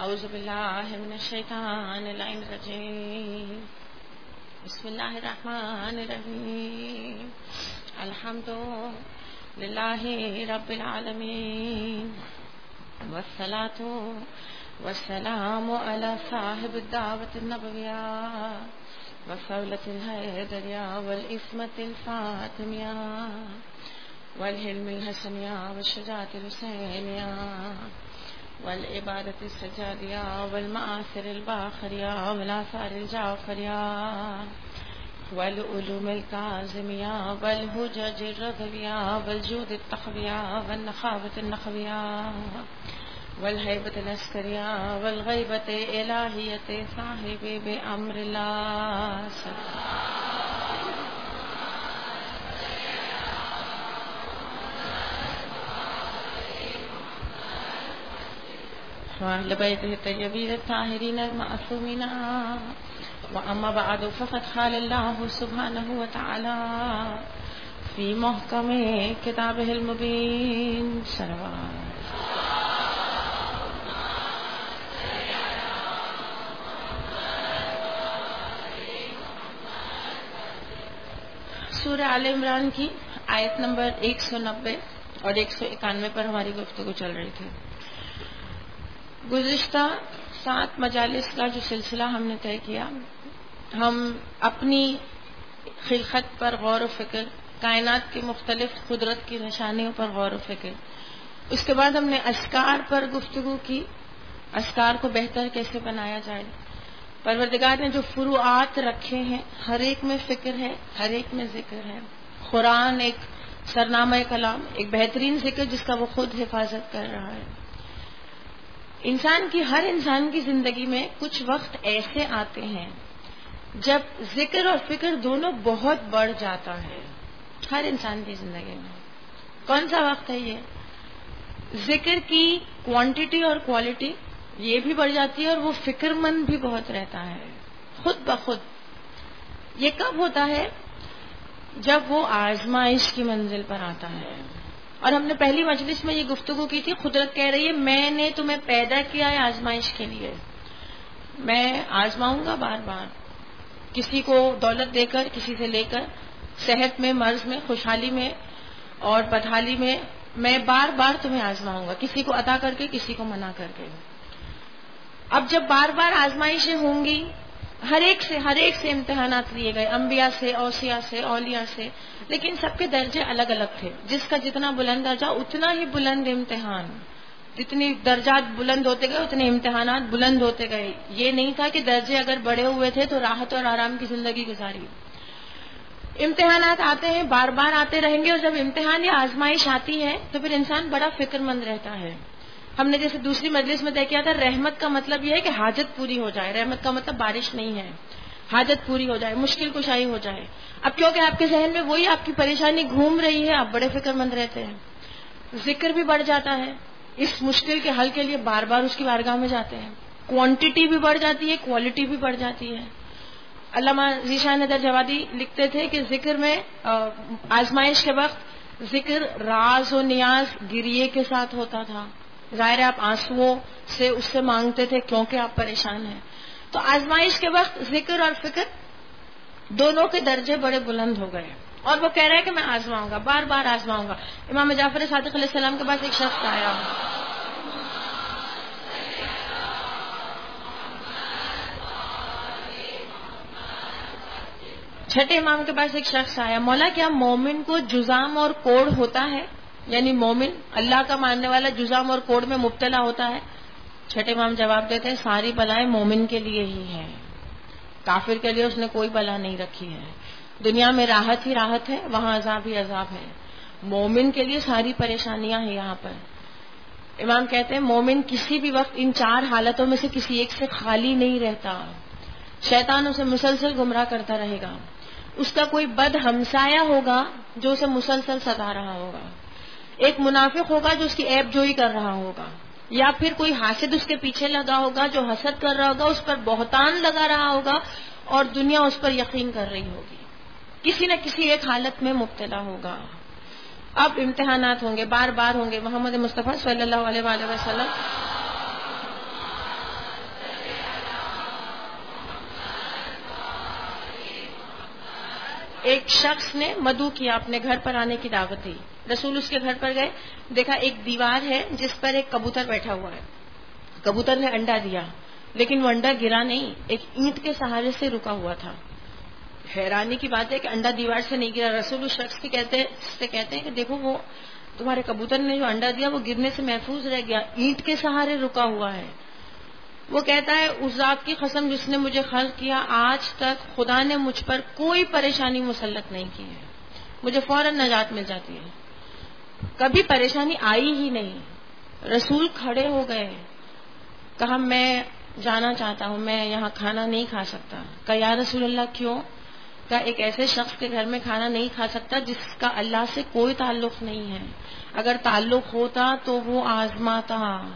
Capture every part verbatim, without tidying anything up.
اعوذ باللہ من الشیطان اللعین الرجیم بسم اللہ الرحمن الرحیم الحمد للہ رب العالمین والصلاة والسلام علی صاحب الدعوة النبویہ وصولة الحیدریہ والعصمة الفاطمیہ والحلم الحسنیہ والشجاعة الحسینیہ والعبادة السجادیہ والمآثر الباخریہ والآثار الجعفریہ والعلوم الکاظمیہ والحجج الرضویہ والجود التقویہ والنخاوة النخویہ والہیبۃ العسکریہ والغیبۃ الہیۃ صاحب بامر اللہ وأهل بيته الطيبين الطاهرين المعصومين وأما بعد فقد قال الله سبحانه وتعالى في محكم كتابه المبين صلوات سورہ آل عمران کی آیت نمبر ایک سو نبے اور ایک سو اکانوے پر ہماری گفتگو چل رہی تھی. گزشتہ سات مجالس کا جو سلسلہ ہم نے طے کیا، ہم اپنی خلقت پر غور و فکر، کائنات کی مختلف قدرت کی نشانیوں پر غور و فکر، اس کے بعد ہم نے اذکار پر گفتگو کی، اذکار کو بہتر کیسے بنایا جائے. پروردگار نے جو فروعات رکھے ہیں، ہر ایک میں فکر ہے، ہر ایک میں ذکر ہے. قرآن ایک سرنامہ کلام، ایک بہترین ذکر جس کا وہ خود حفاظت کر رہا ہے. انسان کی ہر انسان کی زندگی میں کچھ وقت ایسے آتے ہیں جب ذکر اور فکر دونوں بہت بڑھ جاتا ہے. ہر انسان کی زندگی میں کون سا وقت ہے یہ؟ ذکر کی کوانٹٹی اور کوالٹی یہ بھی بڑھ جاتی ہے اور وہ فکر مند بھی بہت رہتا ہے خود بخود. یہ کب ہوتا ہے؟ جب وہ آزمائش کی منزل پر آتا ہے. اور ہم نے پہلی مجلس میں یہ گفتگو کی تھی، قدرت کہہ رہی ہے میں نے تمہیں پیدا کیا ہے آزمائش کے لیے، میں آزماؤں گا بار بار، کسی کو دولت دے کر، کسی سے لے کر، صحت میں، مرض میں، خوشحالی میں اور بدحالی میں، میں بار بار تمہیں آزماؤں گا، کسی کو عطا کر کے، کسی کو منع کر کے. اب جب بار بار آزمائشیں ہوں گی، ہر ایک سے ہر ایک سے امتحانات لیے گئے، انبیاء سے، اوصیاء سے، اولیاء سے، لیکن سب کے درجے الگ الگ تھے. جس کا جتنا بلند درجہ اتنا ہی بلند امتحان، جتنی درجات بلند ہوتے گئے اتنے امتحانات بلند ہوتے گئے. یہ نہیں تھا کہ درجے اگر بڑھے ہوئے تھے تو راحت اور آرام کی زندگی گزاری. امتحانات آتے ہیں، بار بار آتے رہیں گے، اور جب امتحان یا آزمائش آتی ہے تو پھر انسان بڑا فکر مند رہتا ہے. ہم نے جیسے دوسری مجلس میں طے کیا تھا، رحمت کا مطلب یہ ہے کہ حاجت پوری ہو جائے. رحمت کا مطلب بارش نہیں ہے، حاجت پوری ہو جائے، مشکل کشائی ہو جائے. اب کیونکہ آپ کے ذہن میں وہی آپ کی پریشانی گھوم رہی ہے، آپ بڑے فکر مند رہتے ہیں. ذکر بھی بڑھ جاتا ہے، اس مشکل کے حل کے لیے بار بار اس کی بارگاہ میں جاتے ہیں. کوانٹٹی بھی بڑھ جاتی ہے، کوالٹی بھی بڑھ جاتی ہے. علامہ ذیشان ندر جوادی لکھتے تھے کہ ذکر میں آزمائش کے وقت ذکر راز و نیاز گریے کے ساتھ ہوتا تھا. ظاہر ہے آپ آنسوؤں سے اس سے مانگتے تھے کیونکہ آپ پریشان ہیں. تو آزمائش کے وقت ذکر اور فکر دونوں کے درجے بڑے بلند ہو گئے، اور وہ کہہ رہا ہے کہ میں آزماؤں گا، بار بار آزماؤں گا. امام جعفر صادق علیہ السلام کے پاس ایک شخص آیا، چھٹے امام کے پاس ایک شخص آیا، مولا کیا مومن کو جزام اور کوڑ ہوتا ہے؟ یعنی مومن اللہ کا ماننے والا جزام اور کوڑ میں مبتلا ہوتا ہے؟ چھٹے امام جواب دیتے ہیں ساری بلائیں مومن کے لیے ہی ہیں، کافر کے لیے اس نے کوئی بلا نہیں رکھی ہے. دنیا میں راحت ہی راحت ہے، وہاں عذاب ہی عذاب ہے. مومن کے لیے ساری پریشانیاں ہیں یہاں پر. امام کہتے ہیں مومن کسی بھی وقت ان چار حالتوں میں سے کسی ایک سے خالی نہیں رہتا. شیطان اسے مسلسل گمراہ کرتا رہے گا، اس کا کوئی بد ہمسایہ ہوگا جو اسے مسلسل ستا رہا ہوگا، ایک منافق ہوگا جو اس کی عیب جوئی کر رہا ہوگا، یا پھر کوئی حاسد اس کے پیچھے لگا ہوگا جو حسد کر رہا ہوگا، اس پر بہتان لگا رہا ہوگا اور دنیا اس پر یقین کر رہی ہوگی. کسی نہ کسی ایک حالت میں مبتلا ہوگا. اب امتحانات ہوں گے، بار بار ہوں گے. محمد مصطفیٰ صلی اللہ علیہ وآلہ وسلم ایک شخص نے مدعو کیا، اپنے گھر پر آنے کی دعوت دی. رسول اس کے گھر پر گئے، دیکھا ایک دیوار ہے جس پر ایک کبوتر بیٹھا ہوا ہے. کبوتر نے انڈا دیا لیکن وہ انڈا گرا نہیں، ایک اینٹ کے سہارے سے رکا ہوا تھا. حیرانی کی بات ہے کہ انڈا دیوار سے نہیں گرا. رسول اس شخص کی کہتے سے کہتے ہیں کہ دیکھو وہ تمہارے کبوتر نے جو انڈا دیا وہ گرنے سے محفوظ رہ گیا، اینٹ کے سہارے رکا ہوا ہے. وہ کہتا ہے اس ذات کی قسم جس نے مجھے خلق کیا، آج تک خدا نے مجھ پر کوئی پریشانی مسلط نہیں کی ہے، مجھے فوراً نجات مل جاتی ہے، کبھی پریشانی آئی ہی نہیں. رسول کھڑے ہو گئے، کہا میں جانا چاہتا ہوں، میں یہاں کھانا نہیں کھا سکتا. کہا یا رسول اللہ کیوں؟ کہا ایک ایسے شخص کے گھر میں کھانا نہیں کھا سکتا جس کا اللہ سے کوئی تعلق نہیں ہے، اگر تعلق ہوتا تو وہ آزماتا.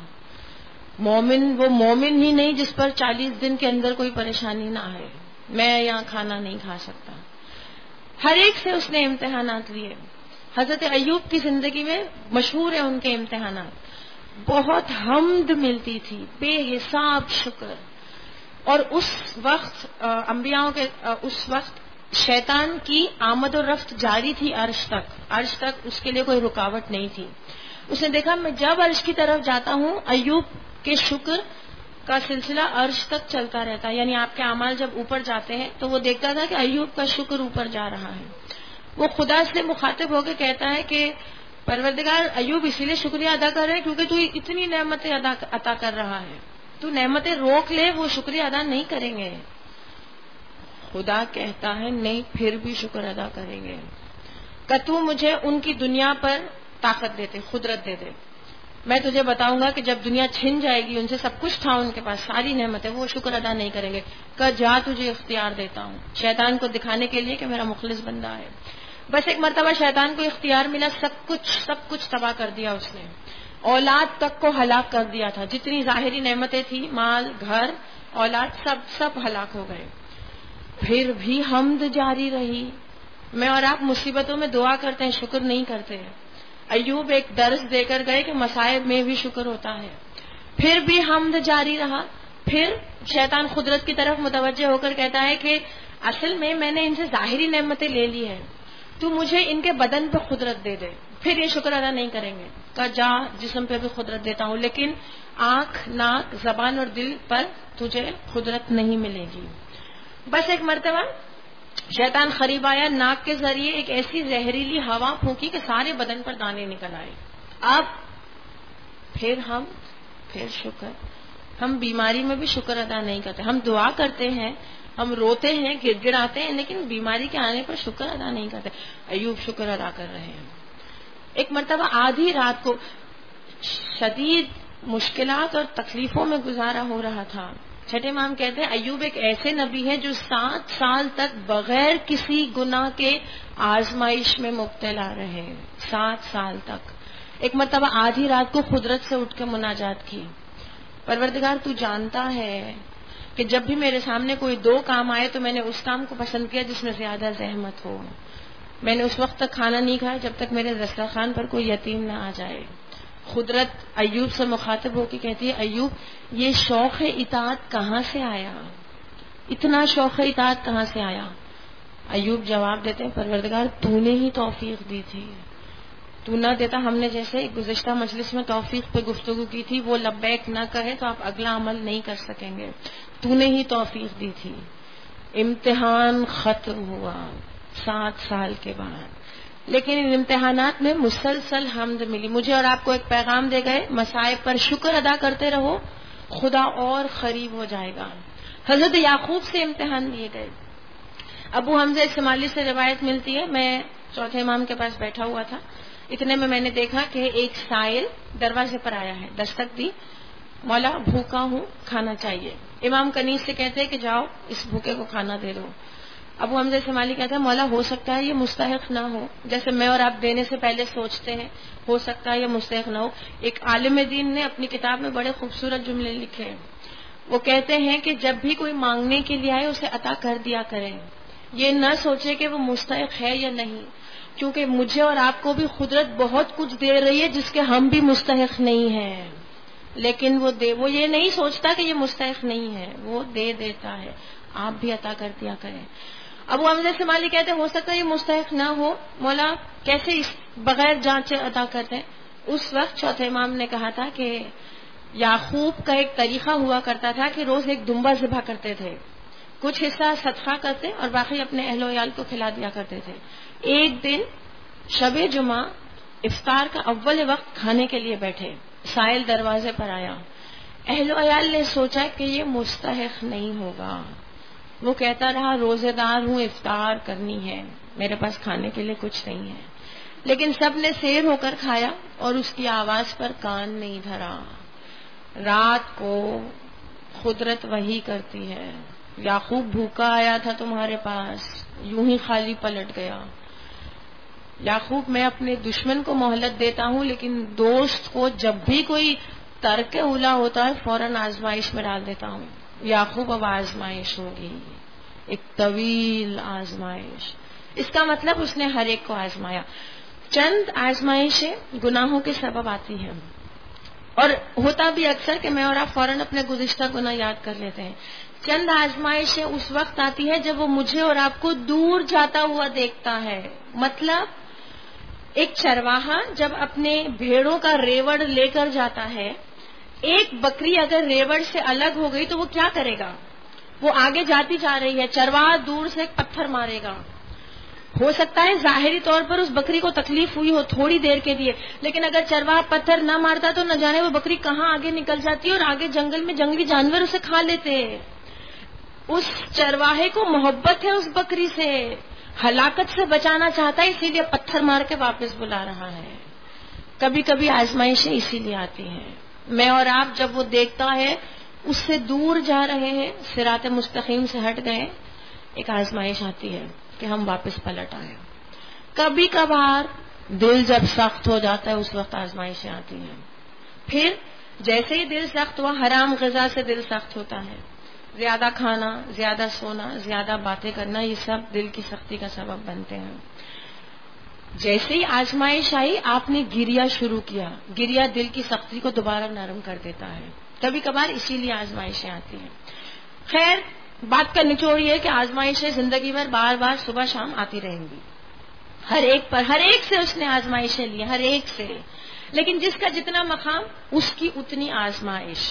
مومن وہ مومن ہی نہیں جس پر چالیس دن کے اندر کوئی پریشانی نہ آئے. میں یہاں کھانا نہیں کھا سکتا. ہر ایک سے اس نے امتحانات لیے. حضرت ایوب کی زندگی میں مشہور ہے ان کے امتحانات. بہت حمد ملتی تھی، بے حساب شکر. اور اس وقت انبیاء کے اس وقت شیطان کی آمد و رفت جاری تھی عرش تک، عرش تک اس کے لیے کوئی رکاوٹ نہیں تھی. اس نے دیکھا میں جب عرش کی طرف جاتا ہوں ایوب کے شکر کا سلسلہ عرش تک چلتا رہتا ہے. یعنی آپ کے اعمال جب اوپر جاتے ہیں تو وہ دیکھتا تھا کہ ایوب کا شکر اوپر جا رہا ہے. وہ خدا سے مخاطب ہو کے کہتا ہے کہ پروردگار ایوب اسی لیے شکریہ ادا کر رہے ہیں کیونکہ تو اتنی نعمتیں عطا کر رہا ہے، تو نعمتیں روک لے وہ شکریہ ادا نہیں کریں گے. خدا کہتا ہے نہیں پھر بھی شکر ادا کریں گے. کہ تو مجھے ان کی دنیا پر طاقت دے دے، قدرت دے دے. میں تجھے بتاؤں گا کہ جب دنیا چھن جائے گی، ان سے سب کچھ تھا ان کے پاس، ساری نعمتیں، وہ شکر ادا نہیں کریں گے. کہ جا تجھے اختیار دیتا ہوں، شیطان کو دکھانے کے لیے کہ میرا مخلص بندہ ہے. بس ایک مرتبہ شیطان کو اختیار ملا، سب کچھ سب کچھ تباہ کر دیا اس نے. اولاد تک کو ہلاک کر دیا تھا. جتنی ظاہری نعمتیں تھیں، مال، گھر، اولاد، سب سب ہلاک ہو گئے. پھر بھی حمد جاری رہی. میں اور آپ مصیبتوں میں دعا کرتے ہیں، شکر نہیں کرتے. ایوب ایک درس دے کر گئے کہ مصائب میں بھی شکر ہوتا ہے. پھر بھی حمد جاری رہا. پھر شیطان قدرت کی طرف متوجہ ہو کر کہتا ہے کہ اصل میں میں نے ان سے ظاہری نعمتیں لے لی ہے، تو مجھے ان کے بدن پہ قدرت دے دے. پھر یہ شکر ادا نہیں کریں گے. کہ جا جسم پہ بھی قدرت دیتا ہوں، لیکن آنکھ، ناک، زبان اور دل پر تجھے قدرت نہیں ملے گی. بس ایک مرتبہ شیطان قریب آیا، ناک کے ذریعے ایک ایسی زہریلی ہوا پھونکی کہ سارے بدن پر دانے نکل آئے. اب پھر ہم پھر شکر ہم بیماری میں بھی شکر ادا نہیں کرتے. ہم دعا کرتے ہیں، ہم روتے ہیں، گر گڑاتے ہیں، لیکن بیماری کے آنے پر شکر ادا نہیں کرتے. ایوب شکر ادا کر رہے ہیں. ایک مرتبہ آدھی رات کو شدید مشکلات اور تکلیفوں میں گزارا ہو رہا تھا. چھٹے امام کہتے ہیں ایوب ایک ایسے نبی ہے جو سات سال تک بغیر کسی گناہ کے آزمائش میں مبتلا رہے. سات سال تک. ایک مرتبہ آدھی رات کو قدرت سے اٹھ کے مناجات کی، پروردگار تو جانتا ہے کہ جب بھی میرے سامنے کوئی دو کام آئے تو میں نے اس کام کو پسند کیا جس میں زیادہ زحمت ہو. میں نے اس وقت تک کھانا نہیں کھایا جب تک میرے دسترخوان پر کوئی یتیم نہ آ جائے. قدرت ایوب سے مخاطب ہو کے کہتی ہے ایوب یہ شوق اطاعت کہاں سے آیا؟ اتنا شوق اطاعت کہاں سے آیا؟ ایوب جواب دیتے ہیں پروردگار تو نے ہی توفیق دی تھی. تو نہ دیتا، ہم نے جیسے گزشتہ مجلس میں توفیق پہ گفتگو کی تھی، وہ لبیک نہ کہے تو آپ اگلا عمل نہیں کر سکیں گے. تو نے ہی توفیق دی تھی. امتحان ختم ہوا سات سال کے بعد، لیکن ان امتحانات میں مسلسل حمد ملی. مجھے اور آپ کو ایک پیغام دے گئے، مصائب پر شکر ادا کرتے رہو، خدا اور قریب ہو جائے گا. حضرت یعقوب سے امتحان لیے گئے. ابو حمزہ اسماعیلی سے روایت ملتی ہے، میں چوتھے امام کے پاس بیٹھا ہوا تھا، اتنے میں میں نے دیکھا کہ ایک سائل دروازے پر آیا ہے. دستک دی، مولا بھوکا ہوں، کھانا چاہیے. امام کنیز سے کہتے ہیں کہ جاؤ اس بھوکے کو کھانا دے دو. ابو حمزہ اسماعیلی کہتا ہے مولا ہو سکتا ہے یہ مستحق نہ ہو، جیسے میں اور آپ دینے سے پہلے سوچتے ہیں ہو سکتا ہے یہ مستحق نہ ہو. ایک عالم دین نے اپنی کتاب میں بڑے خوبصورت جملے لکھے ہیں. وہ کہتے ہیں کہ جب بھی کوئی مانگنے کے لیے آئے اسے عطا کر دیا کریں، یہ نہ سوچے کہ وہ مستحق ہے یا نہیں، کیونکہ مجھے اور آپ کو بھی قدرت بہت کچھ دے رہی ہے جس کے ہم بھی مستحق نہیں ہیں، لیکن وہ دے وہ یہ نہیں سوچتا کہ یہ مستحق نہیں ہے، وہ دے دیتا ہے. آپ بھی عطا کر دیا کریں. ابو حمزہ سے مالک کہتے ہیں ہو سکتا ہے یہ مستحق نہ ہو، مولا کیسے اس بغیر جانچے عطا کرتے ہیں؟ اس وقت چوتھے امام نے کہا تھا کہ یعقوب کا ایک طریقہ ہوا کرتا تھا کہ روز ایک دمبا ذبح کرتے تھے، کچھ حصہ صدقہ کرتے اور باقی اپنے اہل و عیال کو کھلا دیا کرتے تھے۔ ایک دن شب جمعہ افطار کا اول وقت کھانے کے لیے بیٹھے، سائل دروازے پر آیا، اہل و عیال نے سوچا کہ یہ مستحق نہیں ہوگا، وہ کہتا رہا روزے دار ہوں، افطار کرنی ہے، میرے پاس کھانے کے لیے کچھ نہیں ہے، لیکن سب نے سیر ہو کر کھایا اور اس کی آواز پر کان نہیں دھرا۔ رات کو قدرت وحی کرتی ہے، یعقوب بھوکا آیا تھا تمہارے پاس، یوں ہی خالی پلٹ گیا۔ یعقوب میں اپنے دشمن کو مہلت دیتا ہوں، لیکن دوست کو جب بھی کوئی ترک اولا ہوتا ہے فوراً آزمائش میں ڈال دیتا ہوں۔ یعقوب اب آزمائش ہوگی، ایک طویل آزمائش۔ اس کا مطلب اس نے ہر ایک کو آزمایا۔ چند آزمائشیں گناہوں کے سبب آتی ہیں، اور ہوتا بھی اکثر کہ میں اور آپ فوراً اپنے گزشتہ گناہ یاد کر لیتے ہیں۔ چند آزمائشیں اس وقت آتی ہے جب وہ مجھے اور آپ کو دور جاتا ہوا دیکھتا ہے۔ مطلب ایک چرواہا جب اپنے بھیڑوں کا ریوڑ لے کر جاتا ہے، ایک بکری اگر ریوڑ سے الگ ہو گئی تو وہ کیا کرے گا؟ وہ آگے جاتی جا رہی ہے، چرواہا دور سے ایک پتھر مارے گا۔ ہو سکتا ہے ظاہری طور پر اس بکری کو تکلیف ہوئی ہو تھوڑی دیر کے لیے، لیکن اگر چرواہا پتھر نہ مارتا تو نہ جانے وہ بکری کہاں آگے نکل جاتی اور آگے جنگل میں جنگلی جانور اسے کھا لیتے۔ اس چرواہے کو محبت ہے اس بکری سے، ہلاکت سے بچانا چاہتا ہے، اسی لیے پتھر مار کے واپس بلا رہا ہے۔ کبھی کبھی آزمائشیں اسی لیے آتی ہیں۔ میں اور آپ جب وہ دیکھتا ہے اس سے دور جا رہے ہیں، صراط مستقیم سے ہٹ گئے، ایک آزمائش آتی ہے کہ ہم واپس پلٹ آئے۔ کبھی کبھار دل جب سخت ہو جاتا ہے اس وقت آزمائشیں آتی ہیں۔ پھر جیسے ہی دل سخت ہوا، حرام غذا سے دل سخت ہوتا ہے، زیادہ کھانا، زیادہ سونا، زیادہ باتیں کرنا، یہ سب دل کی سختی کا سبب بنتے ہیں۔ جیسے ہی آزمائش آئی آپ نے گریا شروع کیا، گریا دل کی سختی کو دوبارہ نرم کر دیتا ہے۔ کبھی کبھار اسی لیے آزمائشیں آتی ہیں۔ خیر، بات کا نچوڑ یہ ہے کہ آزمائشیں زندگی بھر بار بار صبح شام آتی رہیں گی، ہر ایک پر، ہر ایک سے اس نے آزمائشیں لی، ہر ایک سے، لیکن جس کا جتنا مقام اس کی اتنی آزمائش۔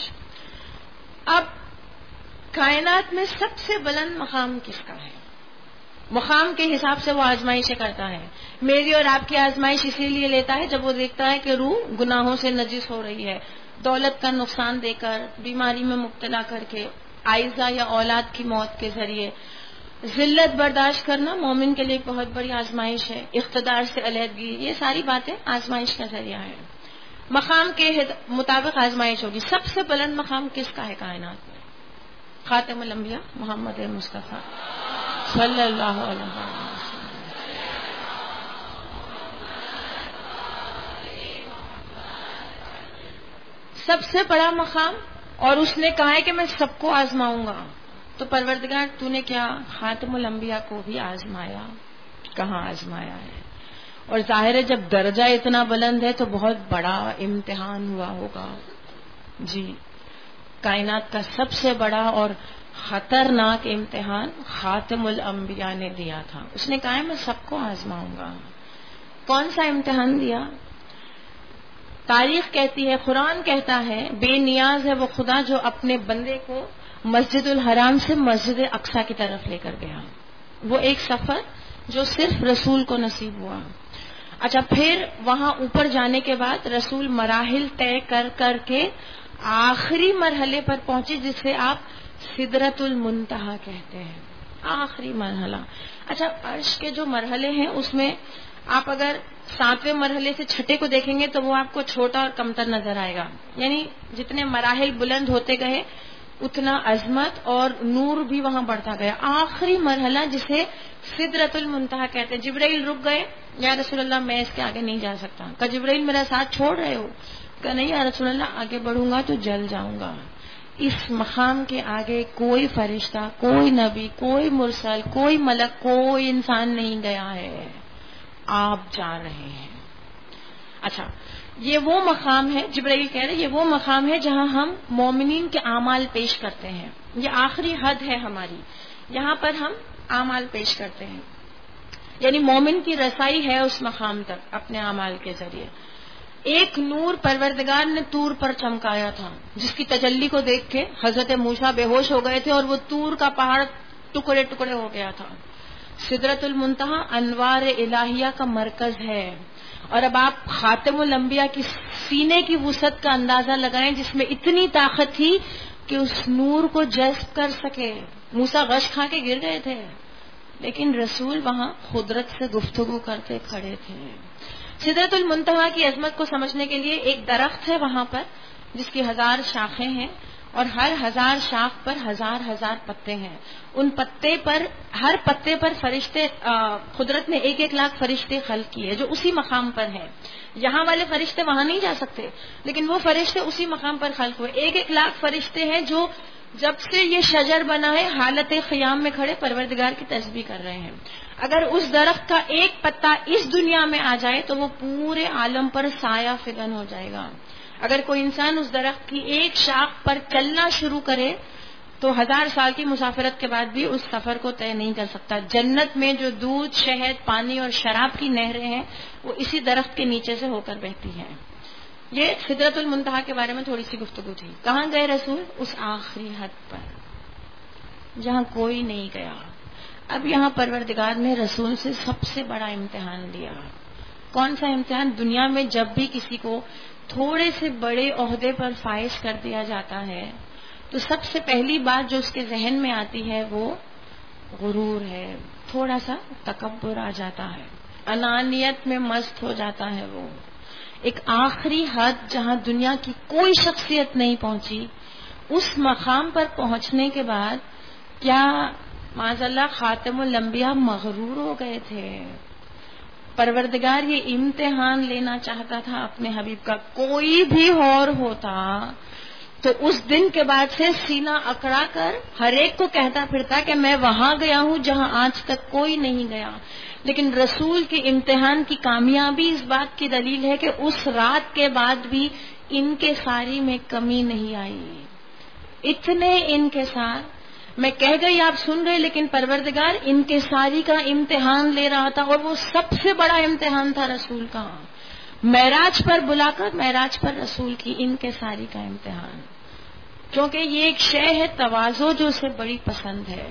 اب کائنات میں سب سے بلند مقام کس کا ہے؟ مقام کے حساب سے وہ آزمائشیں کرتا ہے۔ میری اور آپ کی آزمائش اسی لیے لیتا ہے جب وہ دیکھتا ہے کہ روح گناہوں سے نجس ہو رہی ہے، دولت کا نقصان دے کر، بیماری میں مبتلا کر کے، عائزہ یا اولاد کی موت کے ذریعے۔ ذلت برداشت کرنا مومن کے لیے ایک بہت بڑی آزمائش ہے، اقتدار سے علیحدگی، یہ ساری باتیں آزمائش کا ذریعہ ہے۔ مقام کے مطابق آزمائش ہوگی۔ سب سے بلند مقام کس کا ہے کائنات میں؟ خاتم الانبیاء محمد مصطفیٰ صلی اللہ علیہ وسلم۔ سب سے بڑا مقام، اور اس نے کہا ہے کہ میں سب کو آزماؤں گا، تو پروردگار تو نے کیا خاتم الانبیاء کو بھی آزمایا؟ کہاں آزمایا ہے؟ اور ظاہر ہے جب درجہ اتنا بلند ہے تو بہت بڑا امتحان ہوا ہوگا۔ جی، کائنات کا سب سے بڑا اور خطرناک امتحان خاتم الانبیاء نے دیا تھا۔ اس نے کہا ہے میں سب کو آزماؤں گا۔ کون سا امتحان دیا؟ تاریخ کہتی ہے، قرآن کہتا ہے، بے نیاز ہے وہ خدا جو اپنے بندے کو مسجد الحرام سے مسجد اقصی کی طرف لے کر گیا۔ وہ ایک سفر جو صرف رسول کو نصیب ہوا۔ اچھا، پھر وہاں اوپر جانے کے بعد رسول مراحل طے کر کر کے آخری مرحلے پر پہنچے جسے آپ سدرۃ المنتہا کہتے ہیں، آخری مرحلہ۔ اچھا، عرش کے جو مرحلے ہیں اس میں آپ اگر ساتویں مرحلے سے چھٹے کو دیکھیں گے تو وہ آپ کو چھوٹا اور کمتر نظر آئے گا، یعنی جتنے مراحل بلند ہوتے گئے اتنا عظمت اور نور بھی وہاں بڑھتا گیا۔ آخری مرحلہ جسے سدرۃ المنتہا کہتے ہیں، جبرائیل رک گئے، یا رسول اللہ میں اس کے آگے نہیں جا سکتا۔ کہ جبرائیل میرا ساتھ چھوڑ رہے ہو؟ کہ نہیں یا رسول اللہ، آگے بڑھوں گا تو جل جاؤں گا۔ اس مقام کے آگے کوئی فرشتہ، کوئی نبی، کوئی مرسل، کوئی ملک، کوئی انسان نہیں گیا ہے، آپ جا رہے ہیں۔ اچھا، یہ وہ مقام ہے، جبرائیل کہہ رہے یہ وہ مقام ہے جہاں ہم مومنین کے اعمال پیش کرتے ہیں، یہ آخری حد ہے ہماری، یہاں پر ہم اعمال پیش کرتے ہیں، یعنی مومن کی رسائی ہے اس مقام تک اپنے اعمال کے ذریعے. ایک نور پروردگار نے طور پر چمکایا تھا، جس کی تجلی کو دیکھ کے حضرت موسیٰ بے ہوش ہو گئے تھے اور وہ طور کا پہاڑ ٹکڑے ٹکڑے ہو گیا تھا. سدرۃ المنتہا انوار الہیہ کا مرکز ہے. اور اب آپ خاتم الانبیاء کی سینے کی وسعت کا اندازہ لگائیں، جس میں اتنی طاقت تھی کہ اس نور کو جذب کر سکے. موسیٰ غش کھا کے گر گئے تھے، لیکن رسول وہاں قدرت سے گفتگو کرتے کھڑے تھے. سدرۃ المنتہا کی عظمت کو سمجھنے کے لیے ایک درخت ہے وہاں پر، جس کی ہزار شاخیں ہیں اور ہر ہزار شاخ پر ہزار ہزار پتے ہیں. ان پتے پر، ہر پتے پر فرشتے، قدرت نے ایک ایک لاکھ فرشتے خلق کیے جو اسی مقام پر ہیں. یہاں والے فرشتے وہاں نہیں جا سکتے، لیکن وہ فرشتے اسی مقام پر خلق ہوئے. ایک ایک لاکھ فرشتے ہیں جو جب سے یہ شجر بنا ہے حالت قیام میں کھڑے پروردگار کی تسبیح کر رہے ہیں. اگر اس درخت کا ایک پتا اس دنیا میں آ جائے تو وہ پورے عالم پر سایہ فگن ہو جائے گا. اگر کوئی انسان اس درخت کی ایک شاخ پر چلنا شروع کرے تو ہزار سال کی مسافرت کے بعد بھی اس سفر کو طے نہیں کر سکتا. جنت میں جو دودھ، شہد، پانی اور شراب کی نہریں ہیں وہ اسی درخت کے نیچے سے ہو کر بہتی ہیں. یہ سدرۃ المنتہا کے بارے میں تھوڑی سی گفتگو تھی. کہاں گئے رسول؟ اس آخری حد پر جہاں کوئی نہیں گیا. اب یہاں پروردگار نے رسول سے سب سے بڑا امتحان لیا. کون سا امتحان؟ دنیا میں جب بھی کسی کو تھوڑے سے بڑے عہدے پر فائز کر دیا جاتا ہے تو سب سے پہلی بات جو اس کے ذہن میں آتی ہے وہ غرور ہے. تھوڑا سا تکبر آ جاتا ہے، انانیت میں مست ہو جاتا ہے. وہ ایک آخری حد جہاں دنیا کی کوئی شخصیت نہیں پہنچی، اس مقام پر پہنچنے کے بعد کیا معاذ اللہ خاتم الانبیاء مغرور ہو گئے تھے؟ پروردگار یہ امتحان لینا چاہتا تھا اپنے حبیب کا. کوئی بھی اور ہوتا تو اس دن کے بعد سے سینہ اکڑا کر ہر ایک کو کہتا پھرتا کہ میں وہاں گیا ہوں جہاں آج تک کوئی نہیں گیا. لیکن رسول کے امتحان کی کامیابی اس بات کی دلیل ہے کہ اس رات کے بعد بھی انکساری میں کمی نہیں آئی. اتنے انکسار، میں کہہ گئی آپ سن رہے، لیکن پروردگار انکساری کا امتحان لے رہا تھا. اور وہ سب سے بڑا امتحان تھا رسول کا. معراج پر بلا کر معراج پر رسول کی انکساری کا امتحان، کیونکہ یہ ایک شے ہے تواضع جو اسے بڑی پسند ہے.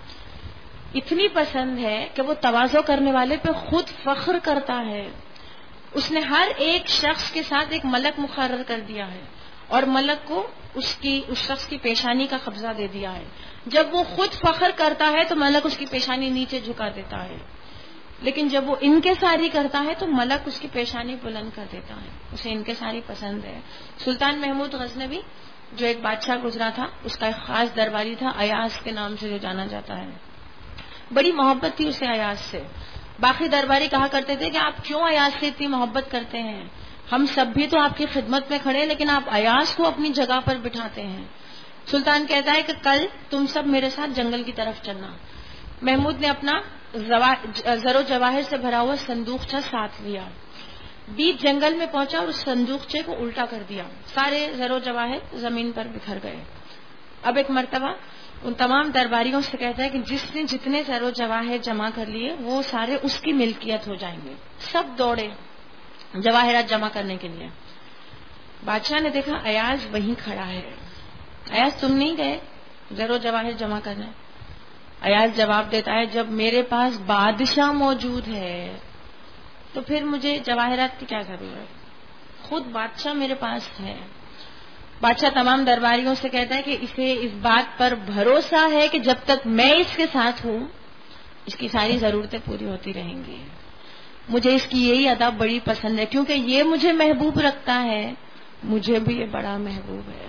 اتنی پسند ہے کہ وہ تواضع کرنے والے پہ خود فخر کرتا ہے. اس نے ہر ایک شخص کے ساتھ ایک ملک مقرر کر دیا ہے اور ملک کو اس کی اس شخص کی پیشانی کا قبضہ دے دیا ہے. جب وہ خود فخر کرتا ہے تو ملک اس کی پیشانی نیچے جھکا دیتا ہے، لیکن جب وہ انکساری کرتا ہے تو ملک اس کی پیشانی بلند کر دیتا ہے. اسے انکساری پسند ہے. سلطان محمود غزنوی جو ایک بادشاہ گزرا تھا، اس کا ایک خاص درباری تھا ایاز کے نام سے جو جانا جاتا ہے. بڑی محبت تھی اسے ایاز سے. باقی درباری کہا کرتے تھے کہ آپ کیوں ایاز سے اتنی محبت کرتے ہیں؟ ہم سب بھی تو آپ کی خدمت میں کھڑے، لیکن آپ ایاز کو اپنی جگہ پر بٹھاتے ہیں. سلطان کہتا ہے کہ کل تم سب میرے ساتھ جنگل کی طرف چلنا. محمود نے اپنا زر و جواہر سے بھرا ہوا صندوقچہ ساتھ لیا. بیچ جنگل میں پہنچا اور اس صندوقچے کو الٹا کر دیا. سارے زر و جواہر زمین پر بکھر گئے. اب ایک مرتبہ ان تمام درباریوں سے کہتا ہے کہ جس نے جتنے زر و جواہر جمع کر لیے وہ سارے اس کی ملکیت ہو جائیں گے. سب دوڑے جواہرات جمع کرنے کے لیے. بادشاہ نے دیکھا ایاز وہیں کھڑا ہے. ایاز تم نہیں گئے زر و جواہر جمع کرنے؟ ایاز جواب دیتا ہے جب میرے پاس بادشاہ موجود ہے تو پھر مجھے جواہرات کی کیا ضرورت؟ خود بادشاہ میرے پاس ہے. بادشاہ تمام درباریوں سے کہتا ہے کہ اسے اس بات پر بھروسہ ہے کہ جب تک میں اس کے ساتھ ہوں اس کی ساری ضرورتیں پوری ہوتی رہیں گی. مجھے اس کی یہی ادا بڑی پسند ہے، کیونکہ یہ مجھے محبوب رکھتا ہے، مجھے بھی یہ بڑا محبوب ہے.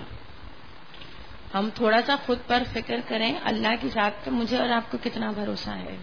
ہم تھوڑا سا خود پر فکر کریں، اللہ کی ذات پہ مجھے اور آپ کو کتنا بھروسہ ہے.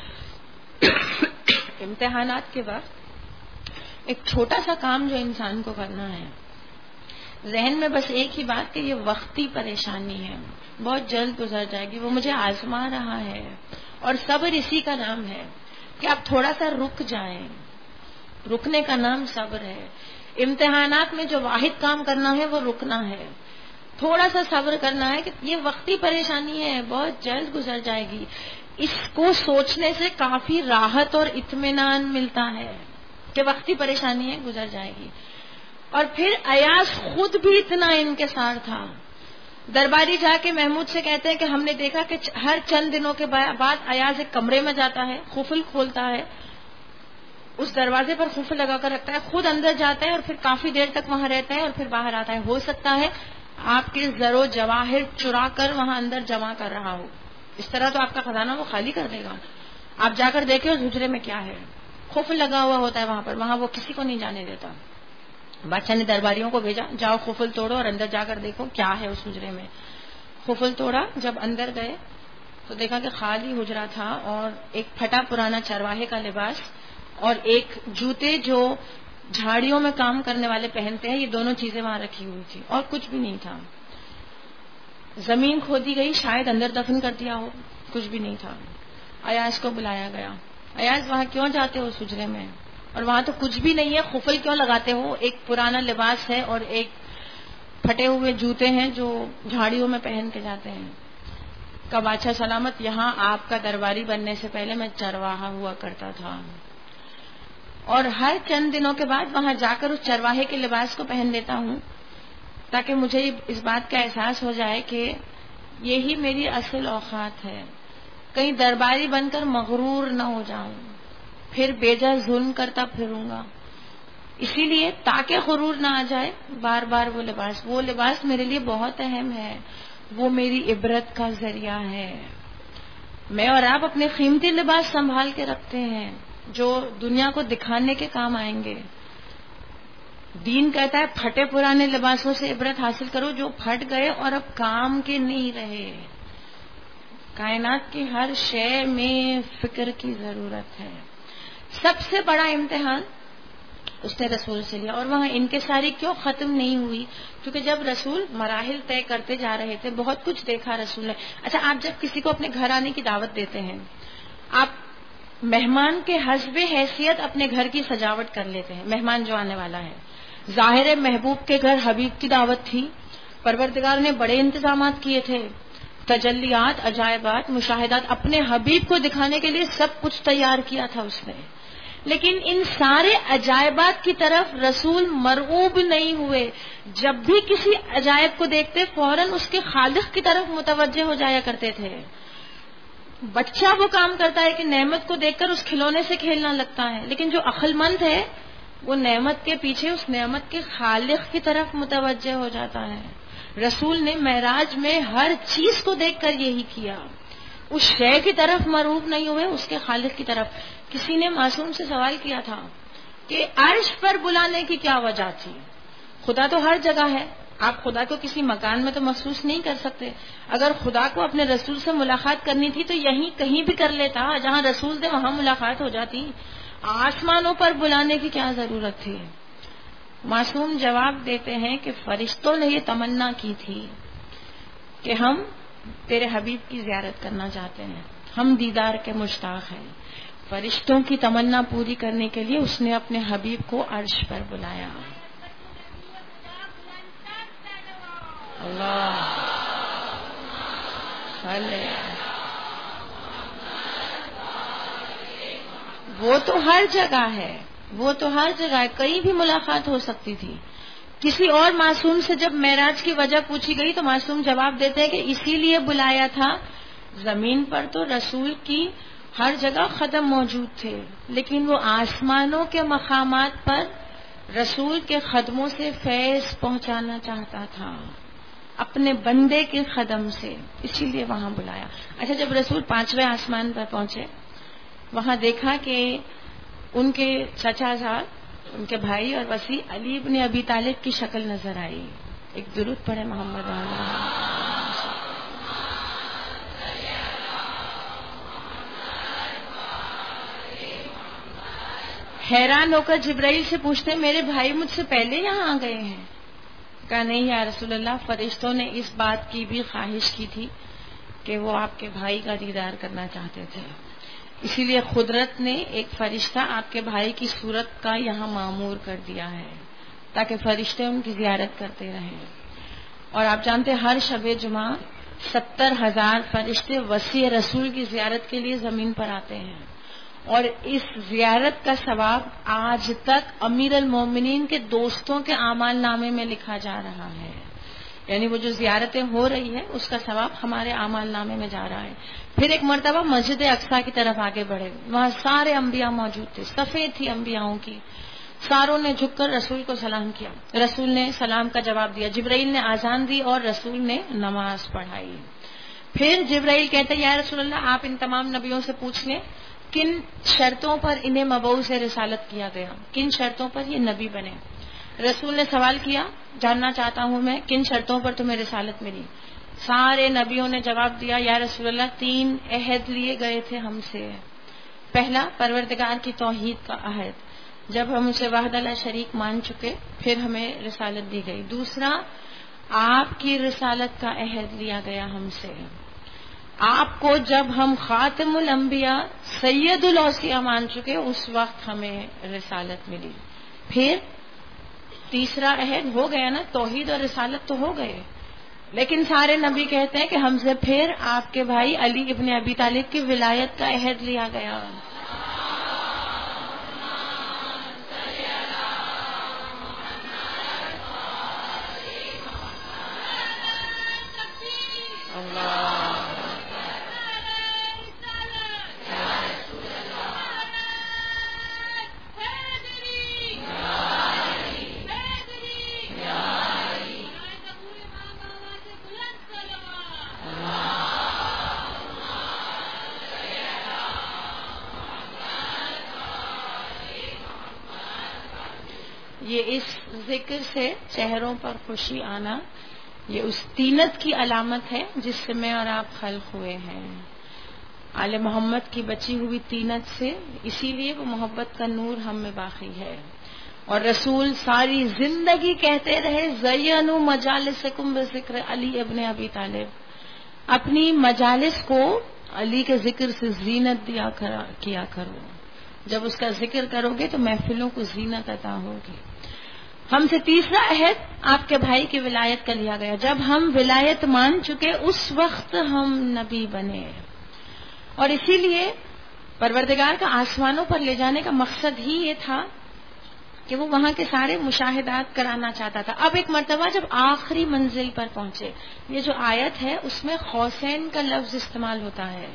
امتحانات کے وقت ایک چھوٹا سا کام جو انسان کو کرنا ہے، ذہن میں بس ایک ہی بات کہ یہ وقتی پریشانی ہے، بہت جلد گزر جائے گی، وہ مجھے آزما رہا ہے. اور صبر اسی کا نام ہے کہ آپ تھوڑا سا رک جائیں. رکنے کا نام صبر ہے. امتحانات میں جو واحد کام کرنا ہے وہ رکنا ہے، تھوڑا سا صبر کرنا ہے کہ یہ وقتی پریشانی ہے، بہت جلد گزر جائے گی. اس کو سوچنے سے کافی راحت اور اطمینان ملتا ہے کہ وقتی پریشانی ہے گزر جائے گی. اور پھر ایاز خود بھی اتنا انکسار تھا. درباری جا کے محمود سے کہتے ہیں کہ ہم نے دیکھا کہ ہر چند دنوں کے بعد ایاز ایک کمرے میں جاتا ہے, قفل کھولتا ہے, اس دروازے پر قفل لگا کر رکھتا ہے, خود اندر جاتا ہے اور پھر کافی دیر تک وہاں رہتا ہے اور پھر باہر آتا ہے. ہو سکتا ہے آپ کے زر و جواہر چرا کر وہاں اندر جمع کر رہا ہو. اس طرح تو آپ کا خزانہ وہ خالی کر دے گا. آپ جا کر دیکھیں اس حجرے میں کیا ہے. قفل لگا ہوا ہوتا ہے وہاں پر, وہاں وہ کسی کو نہیں جانے دیتا. بادشاہ نے درباریوں کو بھیجا, جاؤ قفل توڑو اور اندر جا کر دیکھو کیا ہے اس حجرے میں. قفل توڑا, جب اندر گئے تو دیکھا کہ خالی حجرہ تھا اور ایک پھٹا پرانا چرواہے کا لباس اور ایک جوتے جو جھاڑیوں میں کام کرنے والے پہنتے ہیں, یہ دونوں چیزیں وہاں رکھی ہوئی تھی اور کچھ بھی نہیں تھا. زمین کھودی گئی, شاید اندر دفن کر دیا ہو, کچھ بھی نہیں تھا. ایاز کو بلایا گیا, ایاز وہاں کیوں جاتے ہو اس حجرے میں, اور وہاں تو کچھ بھی نہیں ہے, قفل کیوں لگاتے ہو, ایک پرانا لباس ہے اور ایک پھٹے ہوئے جوتے ہیں جو جھاڑیوں میں پہن کے جاتے ہیں. کا بادشاہ سلامت, یہاں آپ کا درباری بننے سے پہلے میں چرواہا ہوا کرتا تھا اور ہر چند دنوں کے بعد وہاں جا کر اس چرواہے کے لباس کو پہن لیتا ہوں تاکہ مجھے اس بات کا احساس ہو جائے کہ یہی میری اصل اوقات ہے. کہیں درباری بن کر مغرور نہ ہو جاؤں, پھر بیجا ظلم کرتا پھروں گا. اسی لیے تاکہ غرور نہ آ جائے بار بار وہ لباس وہ لباس میرے لیے بہت اہم ہے, وہ میری عبرت کا ذریعہ ہے. میں اور آپ اپنے قیمتی لباس سنبھال کے رکھتے ہیں جو دنیا کو دکھانے کے کام آئیں گے. دین کہتا ہے پھٹے پرانے لباسوں سے عبرت حاصل کرو جو پھٹ گئے اور اب کام کے نہیں رہے. کائنات کی ہر شے میں فکر کی ضرورت ہے. سب سے بڑا امتحان اس نے رسول سے لیا, اور وہاں انکساری کیوں ختم نہیں ہوئی, کیونکہ جب رسول مراحل طے کرتے جا رہے تھے, بہت کچھ دیکھا رسول نے. اچھا, آپ جب کسی کو اپنے گھر آنے کی دعوت دیتے ہیں, آپ مہمان کے حسب حیثیت اپنے گھر کی سجاوٹ کر لیتے ہیں. مہمان جو آنے والا ہے, ظاہر محبوب کے گھر حبیب کی دعوت تھی, پروردگار نے بڑے انتظامات کیے تھے, تجلیات, عجائبات, مشاہدات, اپنے حبیب کو دکھانے کے لیے سب کچھ تیار کیا تھا اس نے. لیکن ان سارے عجائبات کی طرف رسول مرعوب نہیں ہوئے. جب بھی کسی عجائب کو دیکھتے فوراً اس کے خالق کی طرف متوجہ ہو جایا کرتے تھے. بچہ وہ کام کرتا ہے کہ نعمت کو دیکھ کر اس کھلونے سے کھیلنا لگتا ہے, لیکن جو عقل مند ہے وہ نعمت کے پیچھے اس نعمت کے خالق کی طرف متوجہ ہو جاتا ہے. رسول نے معراج میں ہر چیز کو دیکھ کر یہی کیا, اس شے کی طرف مرعوب نہیں ہوئے, اس کے خالق کی طرف. کسی نے معصوم سے سوال کیا تھا کہ عرش پر بلانے کی کیا وجہ تھی. خدا تو ہر جگہ ہے, آپ خدا کو کسی مکان میں تو محسوس نہیں کر سکتے. اگر خدا کو اپنے رسول سے ملاقات کرنی تھی تو یہیں کہیں بھی کر لیتا, جہاں رسول تھے وہاں ملاقات ہو جاتی. آسمانوں پر بلانے کی کیا ضرورت تھی. معصوم جواب دیتے ہیں کہ فرشتوں نے یہ تمنا کی تھی کہ ہم تیرے حبیب کی زیارت کرنا چاہتے ہیں, ہم دیدار کے مشتاق ہیں. فرشتوں کی تمنا پوری کرنے کے لیے اس نے اپنے حبیب کو عرش پر بلایا. اللہ وہ تو ہر جگہ ہے, وہ تو ہر جگہ ہے, کہیں بھی ملاقات ہو سکتی تھی. کسی اور معصوم سے جب معراج کی وجہ پوچھی گئی تو معصوم جواب دیتے ہیں کہ اسی لیے بلایا تھا. زمین پر تو رسول کی ہر جگہ قدم موجود تھے, لیکن وہ آسمانوں کے مقامات پر رسول کے قدموں سے فیض پہنچانا چاہتا تھا, اپنے بندے کے قدم سے, اسی لیے وہاں بلایا. اچھا, جب رسول پانچویں آسمان پر پہنچے, وہاں دیکھا کہ ان کے چچا زاد, ان کے بھائی اور وسیع علی ابن ابی طالب کی شکل نظر آئی. ایک درود پڑھے محمد علیہ. حیران ہو کر جبرائیل سے پوچھتے میرے بھائی مجھ سے پہلے یہاں آ گئے ہیں. کہا نہیں یا رسول اللہ, فرشتوں نے اس بات کی بھی خواہش کی تھی کہ وہ آپ کے بھائی کا دیدار کرنا چاہتے تھے, اسی لیے قدرت نے ایک فرشتہ آپ کے بھائی کی صورت کا یہاں معمور کر دیا ہے تاکہ فرشتے ان کی زیارت کرتے رہیں. اور آپ جانتے ہر شب جمعہ ستر ہزار فرشتے وسیع رسول کی زیارت کے لیے زمین پر آتے ہیں، اور اس زیارت کا ثواب آج تک امیر المومنین کے دوستوں کے اعمال نامے میں لکھا جا رہا ہے. یعنی وہ جو زیارتیں ہو رہی ہے اس کا ثواب ہمارے اعمال نامے میں جا رہا ہے. پھر ایک مرتبہ مسجد اقصیٰ کی طرف آگے بڑھے، وہاں سارے انبیاء موجود تھے، صفیں تھی انبیاؤں کی. ساروں نے جھک کر رسول کو سلام کیا، رسول نے سلام کا جواب دیا، جبرائیل نے آذان دی اور رسول نے نماز پڑھائی. پھر جبرائیل کہتے یا رسول اللہ آپ ان تمام نبیوں سے پوچھ لیں کن شرطوں پر انہیں مبعوث رسالت کیا گیا، کن شرطوں پر یہ نبی بنے. رسول نے سوال کیا جاننا چاہتا ہوں میں کن شرطوں پر تمہیں رسالت ملی. سارے نبیوں نے جواب دیا یا رسول اللہ تین عہد لیے گئے تھے ہم سے. پہلا پروردگار کی توحید کا عہد، جب ہم اسے وحدہ لا شریک مان چکے پھر ہمیں رسالت دی گئی. دوسرا آپ کی رسالت کا عہد لیا گیا ہم سے، آپ کو جب ہم خاتم الانبیاء سید الاوصیاء مان چکے اس وقت ہمیں رسالت ملی. پھر تیسرا عہد ہو گیا نا، توحید اور رسالت تو ہو گئے، لیکن سارے نبی کہتے ہیں کہ ہم سے پھر آپ کے بھائی علی ابن ابی طالب کی ولایت کا عہد لیا گیا. یہ اس ذکر سے چہروں پر خوشی آنا یہ اس طینت کی علامت ہے جس سے میں اور آپ خلق ہوئے ہیں، آل محمد کی بچی ہوئی طینت سے، اسی لیے وہ محبت کا نور ہم میں باقی ہے. اور رسول ساری زندگی کہتے رہے زینوا مجالسکم بذکر علی ابن ابی طالب، اپنی مجالس کو علی کے ذکر سے زینت دیا کیا کرو. جب اس کا ذکر کرو گے تو محفلوں کو زینت عطا ہوگی. ہم سے تیسرا عہد آپ کے بھائی کی ولایت کا لیا گیا، جب ہم ولایت مان چکے اس وقت ہم نبی بنے. اور اسی لیے پروردگار کا آسمانوں پر لے جانے کا مقصد ہی یہ تھا کہ وہ وہاں کے سارے مشاہدات کرانا چاہتا تھا. اب ایک مرتبہ جب آخری منزل پر پہنچے، یہ جو آیت ہے اس میں حسین کا لفظ استعمال ہوتا ہے،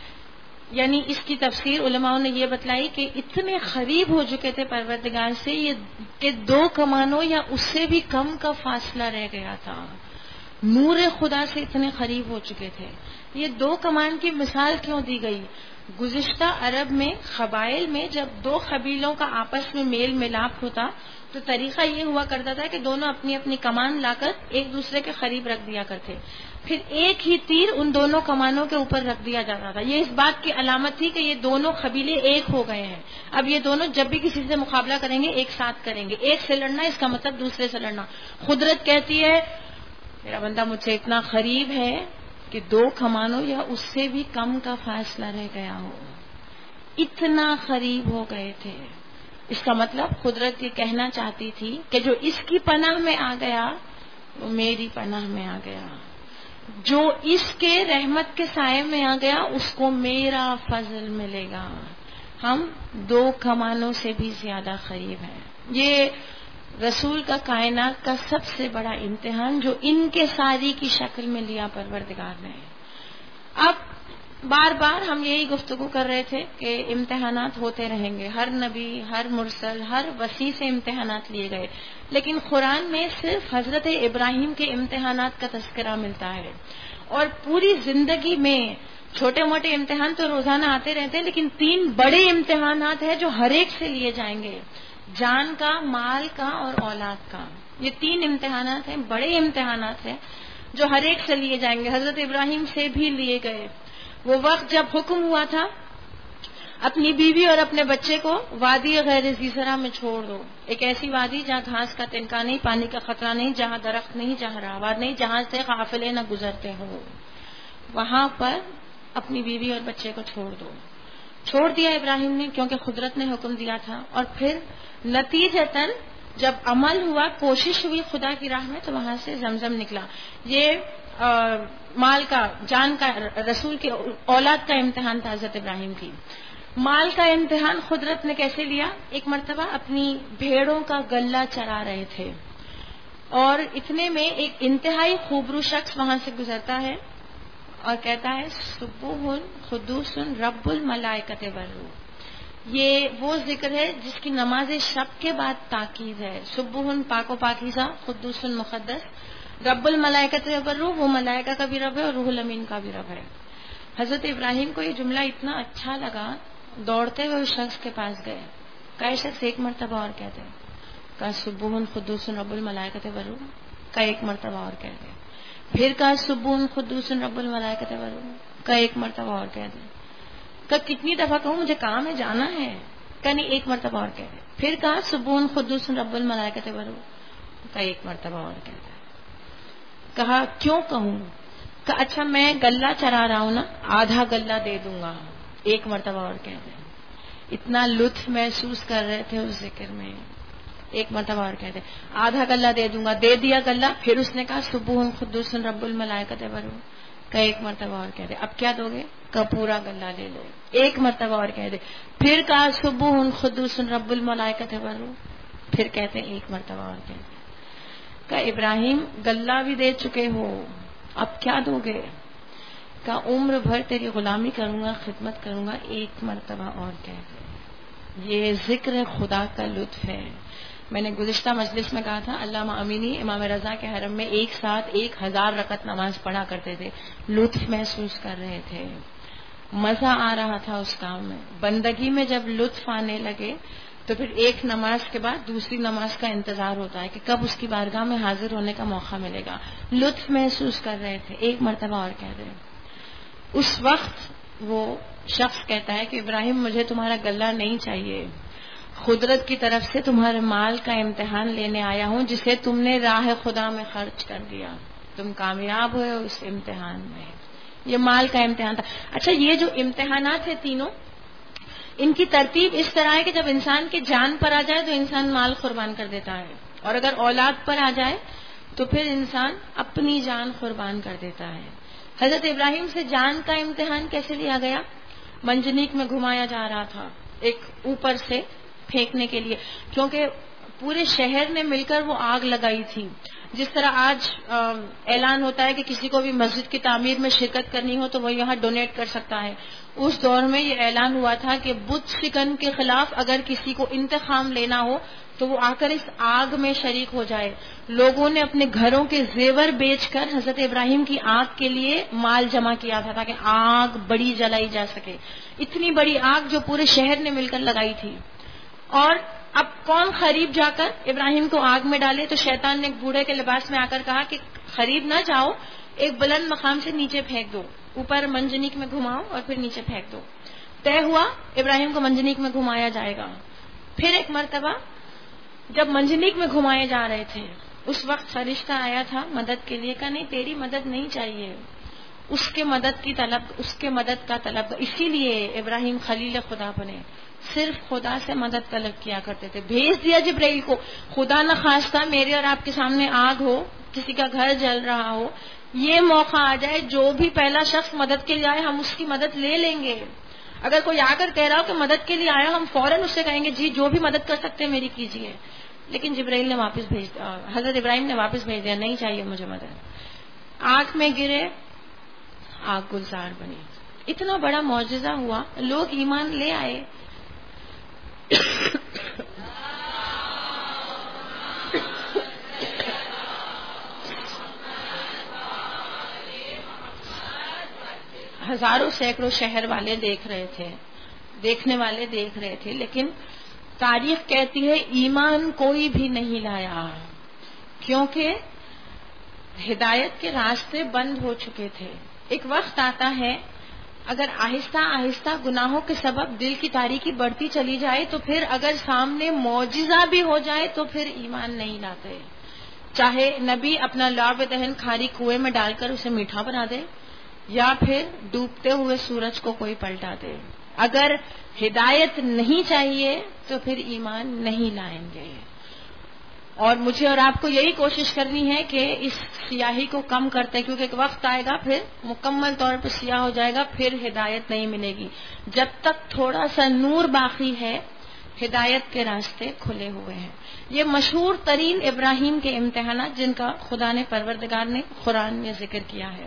یعنی اس کی تفسیر علماء نے یہ بتلائی کہ اتنے قریب ہو چکے تھے پروردگار سے یہ کہ دو کمانوں یا اس سے بھی کم کا فاصلہ رہ گیا تھا، نور خدا سے اتنے قریب ہو چکے تھے. یہ دو کمان کی مثال کیوں دی گئی؟ گزشتہ عرب میں قبائل میں جب دو قبیلوں کا آپس میں میل ملاپ ہوتا تو طریقہ یہ ہوا کرتا تھا کہ دونوں اپنی اپنی کمان لا کر ایک دوسرے کے قریب رکھ دیا کرتے، پھر ایک ہی تیر ان دونوں کمانوں کے اوپر رکھ دیا جاتا تھا. یہ اس بات کی علامت تھی کہ یہ دونوں قبیلے ایک ہو گئے ہیں. اب یہ دونوں جب بھی کسی سے مقابلہ کریں گے ایک ساتھ کریں گے، ایک سے لڑنا اس کا مطلب دوسرے سے لڑنا. قدرت کہتی ہے میرا بندہ مجھ سے اتنا قریب ہے کہ دو کمانوں یا اس سے بھی کم کا فاصلہ رہ گیا ہو، اتنا قریب ہو گئے تھے. اس کا مطلب قدرت یہ کہنا چاہتی تھی کہ جو اس کی پناہ میں آ گیا وہ میری پناہ میں آ گیا، جو اس کے رحمت کے سائے میں آ گیا اس کو میرا فضل ملے گا. ہم دو کمانوں سے بھی زیادہ قریب ہیں. یہ رسول کا کائنات کا سب سے بڑا امتحان جو ان کے ساری کی شکل میں لیا پروردگار نے. اب بار بار ہم یہی گفتگو کر رہے تھے کہ امتحانات ہوتے رہیں گے، ہر نبی، ہر مرسل، ہر وسیع سے امتحانات لیے گئے، لیکن قرآن میں صرف حضرت ابراہیم کے امتحانات کا تذکرہ ملتا ہے. اور پوری زندگی میں چھوٹے موٹے امتحان تو روزانہ آتے رہتے ہیں، لیکن تین بڑے امتحانات ہیں جو ہر ایک سے لیے جائیں گے، جان کا، مال کا اور اولاد کا. یہ تین امتحانات ہیں، بڑے امتحانات ہیں جو ہر ایک سے لیے جائیں گے. حضرت ابراہیم سے بھی لیے گئے. وہ وقت جب حکم ہوا تھا اپنی بیوی اور اپنے بچے کو وادی غیر ذی زرع میں چھوڑ دو، ایک ایسی وادی جہاں گھاس کا تنکا نہیں، پانی کا خطرہ نہیں، جہاں درخت نہیں، جہاں راہوار نہیں، جہاں سے قافلے نہ گزرتے ہو، وہاں پر اپنی بیوی اور بچے کو چھوڑ دو. چھوڑ دیا ابراہیم نے کیونکہ قدرت نے حکم دیا تھا. اور پھر نتیجتاً جب عمل ہوا، کوشش ہوئی خدا کی راہ میں، تو وہاں سے زمزم نکلا. یہ آ, مال کا، جان کا، رسول کی اولاد کا امتحان تھا حضرت ابراہیم کی. مال کا امتحان قدرت نے کیسے لیا؟ ایک مرتبہ اپنی بھیڑوں کا غلہ چرا رہے تھے اور اتنے میں ایک انتہائی خوبرو شخص وہاں سے گزرتا ہے اور کہتا ہے سبوح قدوس رب الملائکۃ والروح. یہ وہ ذکر ہے جس کی نماز شب کے بعد تاکید ہے. سبوح پاک و پاکیزہ، قدوس مقدس، رب الملائکۃ والروح، وہ ملائکہ کا بھی رب ہے اور روح الامین کا بھی رب ہے. حضرت ابراہیم کو یہ جملہ اتنا اچھا لگا، دوڑتے ہوئے اس شخص کے پاس گئے. کئی شخص ایک مرتبہ اور کہتے ہیں، کہا سبوح قدوس رب الملائکۃ والروح، کا ایک مرتبہ اور کہتے ہیں. پھر کہا سبوح قدوس رب الملائکۃ والروح، کا ایک مرتبہ اور کہتے ہیں. کہ کتنی دفعہ کہوں، مجھے کام ہے، جانا ہے. کہ نہیں، ایک مرتبہ اور کہتے ہیں. پھر کہا سبوح قدوس رب الملائکۃ والروح، کا ایک مرتبہ اور کہتے ہیں. کہا کیوں کہوں؟ کہ اچھا میں غلہ چرا رہا ہوں نا، آدھا غلہ دے دوں گا. ایک مرتبہ اور کہتے ہیں. اتنا لطف محسوس کر رہے تھے اس ذکر میں. ایک مرتبہ اور کہتے ہیں آدھا غلہ دے دوں گا. دے دیا غلہ. پھر اس نے کہا سبوح قدوس رب الملائکۃ والروح، کا ایک مرتبہ اور کہتے. اب کیا دو گے؟ کا پورا غلہ لے لو. ایک مرتبہ اور کہتے. پھر کہا سبوح قدوس رب الملائکۃ والروح، پھر کہتے ایک مرتبہ اور کہتے. کہ ابراہیم غلہ بھی دے چکے ہو، اب کیا دو گے؟ کہ عمر بھر تیری غلامی کروں گا، خدمت کروں گا. ایک مرتبہ اور کہتے. یہ ذکر خدا کا لطف ہے. میں نے گزشتہ مجلس میں کہا تھا علامہ امینی امام رضا کے حرم میں ایک ساتھ ایک ہزار رکعت نماز پڑھا کرتے تھے. لطف محسوس کر رہے تھے، مزہ آ رہا تھا اس کام میں. بندگی میں جب لطف آنے لگے تو پھر ایک نماز کے بعد دوسری نماز کا انتظار ہوتا ہے کہ کب اس کی بارگاہ میں حاضر ہونے کا موقع ملے گا. لطف محسوس کر رہے تھے. ایک مرتبہ اور کہہ رہے. اس وقت وہ شخص کہتا ہے کہ ابراہیم مجھے تمہارا غلہ نہیں چاہیے، قدرت کی طرف سے تمہارے مال کا امتحان لینے آیا ہوں جسے تم نے راہ خدا میں خرچ کر دیا. تم کامیاب ہوئے اس امتحان میں. یہ مال کا امتحان تھا. اچھا یہ جو امتحانات ہیں تینوں، ان کی ترتیب اس طرح ہے کہ جب انسان کی جان پر آ جائے تو انسان مال قربان کر دیتا ہے، اور اگر اولاد پر آ جائے تو پھر انسان اپنی جان قربان کر دیتا ہے. حضرت ابراہیم سے جان کا امتحان کیسے لیا گیا؟ منجنیق میں گھمایا جا رہا تھا ایک اوپر سے پھینکنے کے لیے، کیونکہ پورے شہر نے مل کر وہ آگ لگائی تھی. جس طرح آج اعلان ہوتا ہے کہ کسی کو بھی مسجد کی تعمیر میں شرکت کرنی ہو تو وہ یہاں ڈونیٹ کر سکتا ہے، اس دور میں یہ اعلان ہوا تھا کہ بت شکن کے خلاف اگر کسی کو انتقام لینا ہو تو وہ آ کر اس آگ میں شریک ہو جائے. لوگوں نے اپنے گھروں کے زیور بیچ کر حضرت ابراہیم کی آگ کے لیے مال جمع کیا تھا تاکہ آگ بڑی جلائی جا سکے. اتنی بڑی آگ جو پورے شہر نے مل کر لگائی تھی. اور اب کون قریب جا کر ابراہیم کو آگ میں ڈالے؟ تو شیطان نے ایک بوڑھے کے لباس میں آ کر کہا کہ قریب نہ جاؤ، ایک بلند مقام سے نیچے پھینک دو، اوپر منجنیق میں گھماؤ اور پھر نیچے پھینک دو. طے ہوا ابراہیم کو منجنیق میں گھمایا جائے گا. پھر ایک مرتبہ جب منجنیق میں گھمائے جا رہے تھے اس وقت فرشتہ آیا تھا مدد کے لیے. کہا نہیں تیری مدد نہیں چاہیے، اس کے مدد کی طلب، اس کے مدد کا طلب. اسی لیے ابراہیم خلیل خدا بنے، صرف خدا سے مدد طلب کیا کرتے تھے. بھیج دیا جبرائیل کو. خدا نہ خواستہ میرے اور آپ کے سامنے آگ ہو، کسی کا گھر جل رہا ہو، یہ موقع آ جائے جو بھی پہلا شخص مدد کے لیے آئے ہم اس کی مدد لے لیں گے. اگر کوئی آ کر کہہ رہا ہو کہ مدد کے لیے آیا، ہم فوراً اس سے کہیں گے جی جو بھی مدد کر سکتے ہیں میری کیجیے. لیکن جبرائیل نے واپس بھیج دیا، حضرت ابراہیم نے واپس بھیج دیا، نہیں چاہیے مجھے مدد. آگ میں گرے، آگ گلزار بنی. اتنا بڑا معجزہ ہوا، لوگ ایمان لے آئے. ہزاروں سینکڑوں شہر والے دیکھ رہے تھے، دیکھنے والے دیکھ رہے تھے، لیکن تاریخ کہتی ہے ایمان کوئی بھی نہیں لایا، کیونکہ ہدایت کے راستے بند ہو چکے تھے. ایک وقت آتا ہے اگر آہستہ آہستہ گناہوں کے سبب دل کی تاریکی بڑھتی چلی جائے تو پھر اگر سامنے معجزہ بھی ہو جائے تو پھر ایمان نہیں لاتے. چاہے نبی اپنا لعب دہن کھاری کنویں میں ڈال کر اسے میٹھا بنا دے یا پھر ڈوبتے ہوئے سورج کو کوئی پلٹا دے، اگر ہدایت نہیں چاہیے تو پھر ایمان نہیں لائیں گے. اور مجھے اور آپ کو یہی کوشش کرنی ہے کہ اس سیاہی کو کم کرتے، کیونکہ ایک وقت آئے گا پھر مکمل طور پر سیاہ ہو جائے گا، پھر ہدایت نہیں ملے گی. جب تک تھوڑا سا نور باقی ہے ہدایت کے راستے کھلے ہوئے ہیں. یہ مشہور ترین ابراہیم کے امتحانات جن کا خدا نے پروردگار نے قرآن میں ذکر کیا ہے،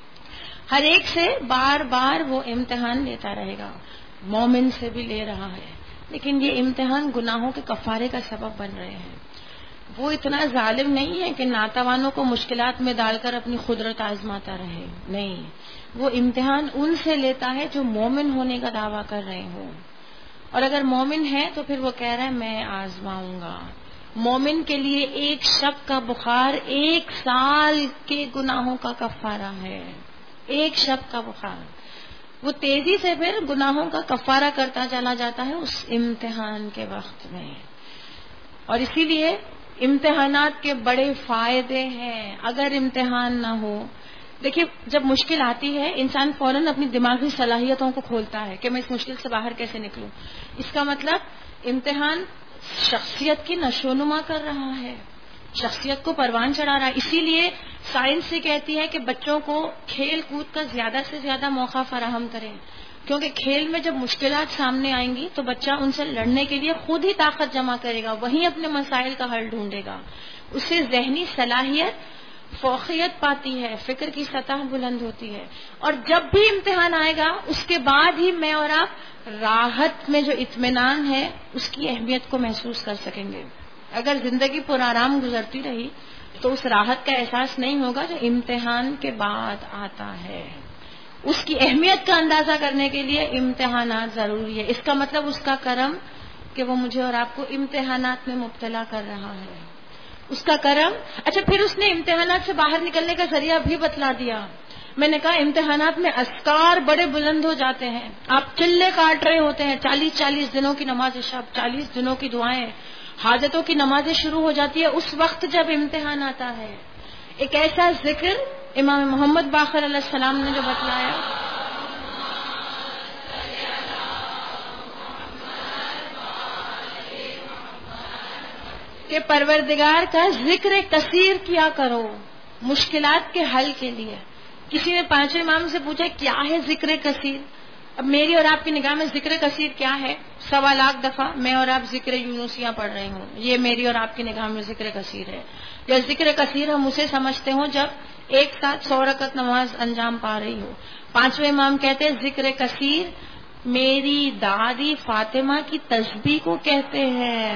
ہر ایک سے بار بار وہ امتحان لیتا رہے گا، مومن سے بھی لے رہا ہے، لیکن یہ امتحان گناہوں کے کفارے کا سبب بن رہے ہیں. وہ اتنا ظالم نہیں ہے کہ ناتوانوں کو مشکلات میں ڈال کر اپنی قدرت آزماتا رہے، نہیں، وہ امتحان ان سے لیتا ہے جو مومن ہونے کا دعویٰ کر رہے ہوں. اور اگر مومن ہے تو پھر وہ کہہ رہا ہے میں آزماؤں گا. مومن کے لیے ایک شب کا بخار ایک سال کے گناہوں کا کفارہ ہے. ایک شب کا بخار وہ تیزی سے پھر گناہوں کا کفارہ کرتا چلا جاتا ہے اس امتحان کے وقت میں. اور اسی لیے امتحانات کے بڑے فائدے ہیں. اگر امتحان نہ ہو، دیکھیے جب مشکل آتی ہے انسان فوراً اپنی دماغی صلاحیتوں کو کھولتا ہے کہ میں اس مشکل سے باہر کیسے نکلوں. اس کا مطلب امتحان شخصیت کی نشوونما کر رہا ہے، شخصیت کو پروان چڑھا رہا ہے. اسی لیے سائنس سے کہتی ہے کہ بچوں کو کھیل کود کا زیادہ سے زیادہ موقع فراہم کریں، کیونکہ کھیل میں جب مشکلات سامنے آئیں گی تو بچہ ان سے لڑنے کے لیے خود ہی طاقت جمع کرے گا، وہیں اپنے مسائل کا حل ڈھونڈے گا. اس سے ذہنی صلاحیت فوقیت پاتی ہے، فکر کی سطح بلند ہوتی ہے. اور جب بھی امتحان آئے گا اس کے بعد ہی میں اور آپ راحت میں جو اطمینان ہے اس کی اہمیت کو محسوس کر سکیں گے. اگر زندگی پر آرام گزرتی رہی تو اس راحت کا احساس نہیں ہوگا جو امتحان کے بعد آتا ہے. اس کی اہمیت کا اندازہ کرنے کے لیے امتحانات ضروری ہے. اس کا مطلب اس کا کرم کہ وہ مجھے اور آپ کو امتحانات میں مبتلا کر رہا ہے، اس کا کرم. اچھا پھر اس نے امتحانات سے باہر نکلنے کا ذریعہ بھی بتلا دیا. میں نے کہا امتحانات میں اذکار بڑے بلند ہو جاتے ہیں، آپ چلے کاٹ رہے ہوتے ہیں، چالیس چالیس دنوں کی نماز شب، چالیس دنوں کی دعائیں، حاجتوں کی نمازیں شروع ہو جاتی ہے اس وقت جب امتحان آتا ہے. ایک ایسا ذکر امام محمد باقر علیہ السلام نے جو بتلایا، کہ پروردگار کا ذکر کثیر کیا کرو مشکلات کے حل کے لیے. کسی نے پانچویں امام سے پوچھا کیا ہے ذکر کثیر؟ اب میری اور آپ کی نگاہ میں ذکر کثیر کیا ہے؟ سوا لاکھ دفعہ میں اور آپ ذکر یونسیاں پڑھ رہے ہوں، یہ میری اور آپ کی نگاہ میں ذکر کثیر ہے. یا ذکر کثیر ہم اسے سمجھتے ہوں جب ایک ساتھ سو رکعت نماز انجام پا رہی ہو. پانچویں امام کہتے ہیں ذکر کثیر میری دادی فاطمہ کی تسبیح کو کہتے ہیں.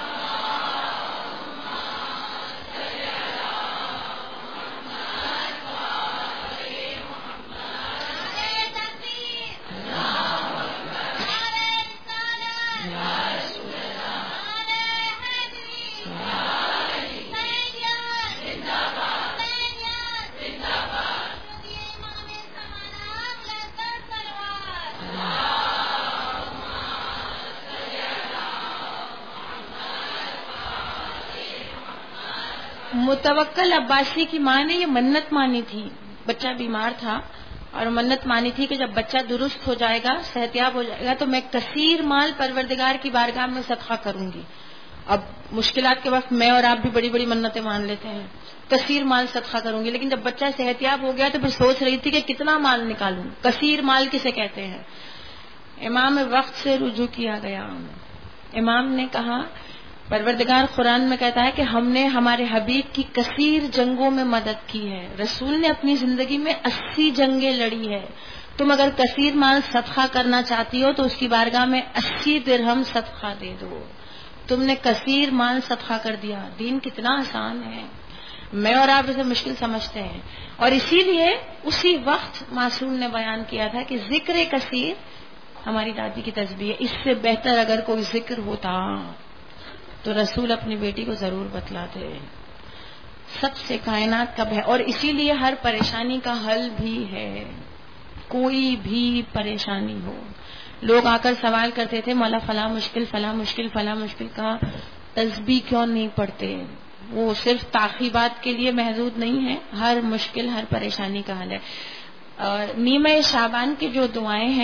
متوکل عباسی کی ماں نے یہ منت مانی تھی، بچہ بیمار تھا اور منت مانی تھی کہ جب بچہ درست ہو جائے گا، صحتیاب ہو جائے گا تو میں کثیر مال پروردگار کی بارگاہ میں صدقہ کروں گی. اب مشکلات کے وقت میں اور آپ بھی بڑی بڑی منتیں مان لیتے ہیں، کثیر مال صدقہ کروں گی، لیکن جب بچہ صحتیاب ہو گیا تو پھر سوچ رہی تھی کہ کتنا مال نکالوں. کثیر مال کسے کہتے ہیں؟ امام وقت سے رجوع کیا گیا. امام نے کہا پروردگار قرآن میں کہتا ہے کہ ہم نے ہمارے حبیب کی کثیر جنگوں میں مدد کی ہے. رسول نے اپنی زندگی میں اسی جنگیں لڑی ہے. تم اگر کثیر مال صدقہ کرنا چاہتی ہو تو اس کی بارگاہ میں اسی درہم صدقہ دے دو. تم نے کثیر مال صدقہ کر دیا. دین کتنا آسان ہے، میں اور آپ اسے مشکل سمجھتے ہیں. اور اسی لیے اسی وقت معصوم نے بیان کیا تھا کہ ذکر کثیر ہماری دادی کی تسبیح ہے. اس سے بہتر اگر کوئی ذکر ہوتا تو رسول اپنی بیٹی کو ضرور بتلاتے. سب سے کائنات کا بہ اور اسی لیے ہر پریشانی کا حل بھی ہے. کوئی بھی پریشانی ہو، لوگ آ کر سوال کرتے تھے مولا فلاں مشکل فلاں مشکل فلاں مشکل کا تسبیح کیوں نہیں پڑھتے؟ وہ صرف تعقیبات کے لیے محدود نہیں ہے، ہر مشکل ہر پریشانی کا حل ہے. نیمہ شعبان کی جو دعائیں ہیں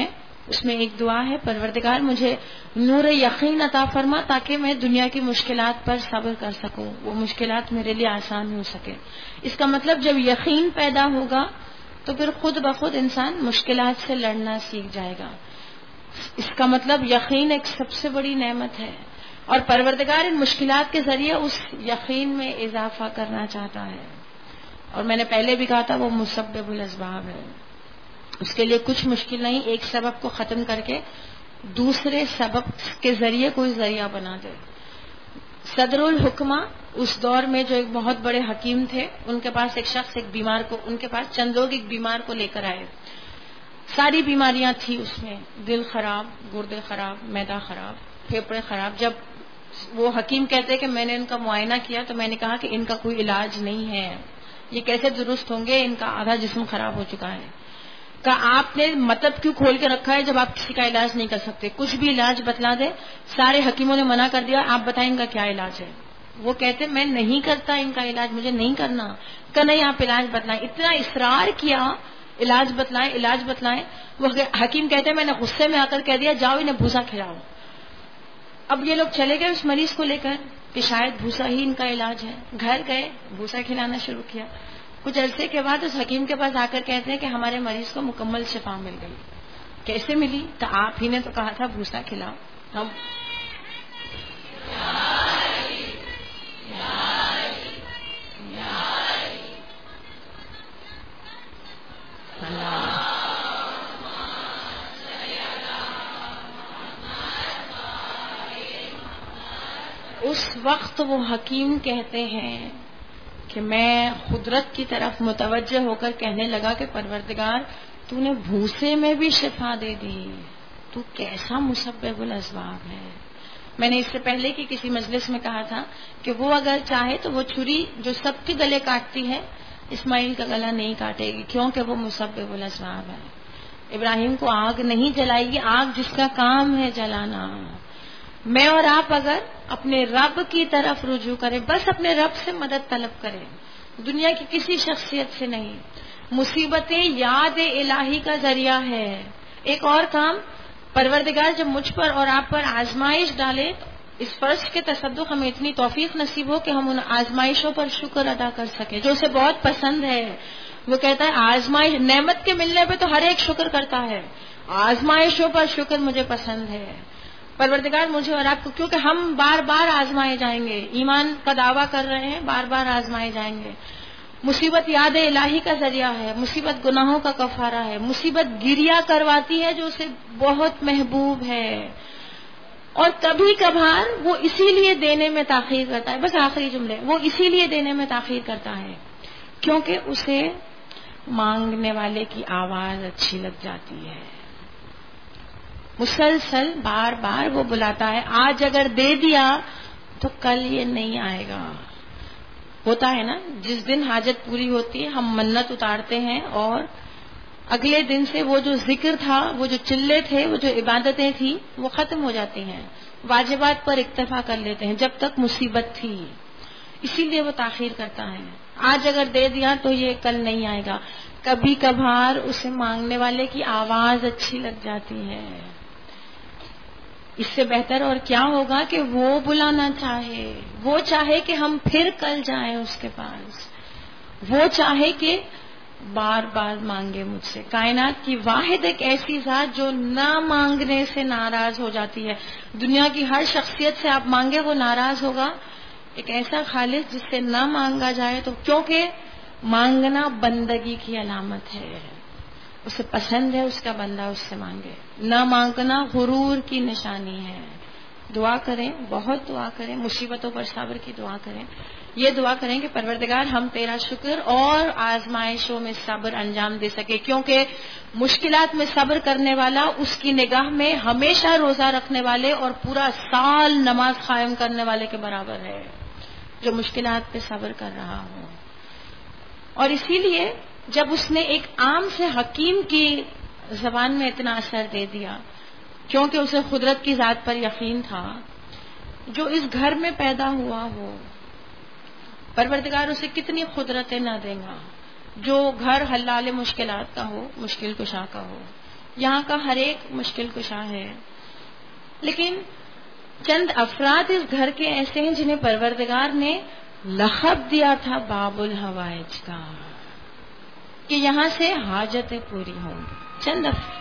اس میں ایک دعا ہے، پروردگار مجھے نور یقین عطا فرما تاکہ میں دنیا کی مشکلات پر صبر کر سکوں، وہ مشکلات میرے لیے آسان ہو سکے۔ اس کا مطلب جب یقین پیدا ہوگا تو پھر خود بخود انسان مشکلات سے لڑنا سیکھ جائے گا۔ اس کا مطلب یقین ایک سب سے بڑی نعمت ہے، اور پروردگار ان مشکلات کے ذریعے اس یقین میں اضافہ کرنا چاہتا ہے۔ اور میں نے پہلے بھی کہا تھا وہ مسبب الاسباب ہے، اس کے لیے کچھ مشکل نہیں، ایک سبب کو ختم کر کے دوسرے سبب کے ذریعے کوئی ذریعہ بنا دے۔ صدر الحکمہ اس دور میں جو ایک بہت بڑے حکیم تھے، ان کے پاس ایک شخص ایک بیمار کو ان کے پاس چند لوگ ایک بیمار کو لے کر آئے، ساری بیماریاں تھی اس میں، دل خراب، گردے خراب، معدہ خراب، پھیپھڑے خراب۔ جب وہ حکیم کہتے کہ میں نے ان کا معائنہ کیا تو میں نے کہا کہ ان کا کوئی علاج نہیں ہے، یہ کیسے درست ہوں گے، ان کا آدھا جسم خراب ہو چکا ہے۔ کہا آپ نے مطلب کیوں کھول کے رکھا ہے جب آپ کسی کا علاج نہیں کر سکتے، کچھ بھی علاج بتلا دے۔ سارے حکیموں نے منع کر دیا، آپ بتائیں ان کا کیا علاج ہے۔ وہ کہتے میں نہیں کرتا ان کا علاج، مجھے نہیں کرنا۔ کہ نہیں آپ علاج بتلائیں، اتنا اصرار کیا علاج بتلائیں علاج بتلائیں۔ وہ حکیم کہتے میں نے غصے میں آ کر کہہ دیا جاؤ انہیں بھوسا کھلاؤ۔ اب یہ لوگ چلے گئے اس مریض کو لے کر کہ شاید بھوسا ہی ان کا علاج ہے، گھر گئے بھوسا کھلانا شروع کیا۔ کچھ عرصے کے بعد اس حکیم کے پاس آ کر کہتے ہیں کہ ہمارے مریض کو مکمل شفا مل گئی۔ کیسے ملی؟ تو آپ ہی نے تو کہا تھا بھوسا کھلاؤ۔ ہم اس وقت وہ حکیم کہتے ہیں کہ میں قدرت کی طرف متوجہ ہو کر کہنے لگا کہ پروردگار تو نے بھوسے میں بھی شفا دے دی، تو کیسا مسبب الاسباب ہے۔ میں نے اس سے پہلے کی کسی مجلس میں کہا تھا کہ وہ اگر چاہے تو وہ چھری جو سب کے گلے کاٹتی ہے اسماعیل کا گلا نہیں کاٹے گی، کیونکہ وہ مسبب الاسباب ہے۔ ابراہیم کو آگ نہیں جلائے گی، آگ جس کا کام ہے جلانا۔ میں اور آپ اگر اپنے رب کی طرف رجوع کریں، بس اپنے رب سے مدد طلب کریں، دنیا کی کسی شخصیت سے نہیں۔ مصیبتیں یاد الہی کا ذریعہ ہے۔ ایک اور کام، پروردگار جب مجھ پر اور آپ پر آزمائش ڈالے، اس فرض کے تصدق ہمیں اتنی توفیق نصیب ہو کہ ہم ان آزمائشوں پر شکر ادا کر سکیں جو اسے بہت پسند ہے۔ وہ کہتا ہے آزمائش، نعمت کے ملنے پہ تو ہر ایک شکر کرتا ہے، آزمائشوں پر شکر مجھے پسند ہے۔ پروردگار مجھے اور آپ کو، کیونکہ ہم بار بار آزمائے جائیں گے، ایمان کا دعویٰ کر رہے ہیں، بار بار آزمائے جائیں گے۔ مصیبت یاد الہی کا ذریعہ ہے، مصیبت گناہوں کا کفارہ ہے، مصیبت گریا کرواتی ہے جو اسے بہت محبوب ہے، اور کبھی کبھار وہ اسی لیے دینے میں تاخیر کرتا ہے۔ بس آخری جملے، وہ اسی لیے دینے میں تاخیر کرتا ہے کیونکہ اسے مانگنے والے کی آواز اچھی لگ جاتی ہے۔ مسلسل بار بار وہ بلاتا ہے، آج اگر دے دیا تو کل یہ نہیں آئے گا۔ ہوتا ہے نا، جس دن حاجت پوری ہوتی ہے ہم منت اتارتے ہیں، اور اگلے دن سے وہ جو ذکر تھا، وہ جو چلے تھے، وہ جو عبادتیں تھیں، وہ ختم ہو جاتی ہیں، واجبات پر اکتفا کر لیتے ہیں جب تک مصیبت تھی۔ اسی لیے وہ تاخیر کرتا ہے، آج اگر دے دیا تو یہ کل نہیں آئے گا۔ کبھی کبھار اسے مانگنے والے کی آواز اچھی لگ جاتی ہے۔ اس سے بہتر اور کیا ہوگا کہ وہ بلانا چاہے، وہ چاہے کہ ہم پھر کل جائیں اس کے پاس، وہ چاہے کہ بار بار مانگے مجھ سے۔ کائنات کی واحد ایک ایسی ذات جو نہ مانگنے سے ناراض ہو جاتی ہے۔ دنیا کی ہر شخصیت سے آپ مانگے وہ ناراض ہوگا، ایک ایسا خالق جس سے نہ مانگا جائے تو، کیونکہ مانگنا بندگی کی علامت ہے، اسے پسند ہے اس کا بندہ اس سے مانگے۔ نہ مانگنا غرور کی نشانی ہے۔ دعا کریں، بہت دعا کریں، مصیبتوں پر صبر کی دعا کریں، یہ دعا کریں کہ پروردگار ہم تیرا شکر اور آزمائشوں میں صبر انجام دے سکے، کیونکہ مشکلات میں صبر کرنے والا اس کی نگاہ میں ہمیشہ روزہ رکھنے والے اور پورا سال نماز قائم کرنے والے کے برابر ہے، جو مشکلات پہ صبر کر رہا ہو۔ اور اسی لیے جب اس نے ایک عام سے حکیم کی زبان میں اتنا اثر دے دیا، کیونکہ اسے قدرت کی ذات پر یقین تھا، جو اس گھر میں پیدا ہوا ہو، پروردگار اسے کتنی قدرتیں نہ دے گا، جو گھر حلال مشکلات کا ہو، مشکل کشا کا ہو، یہاں کا ہر ایک مشکل کشا ہے، لیکن چند افراد اس گھر کے ایسے ہیں جنہیں پروردگار نے لقب دیا تھا باب الحوائج کا، کہ یہاں سے حاجتیں پوری ہوں گی. چند افراد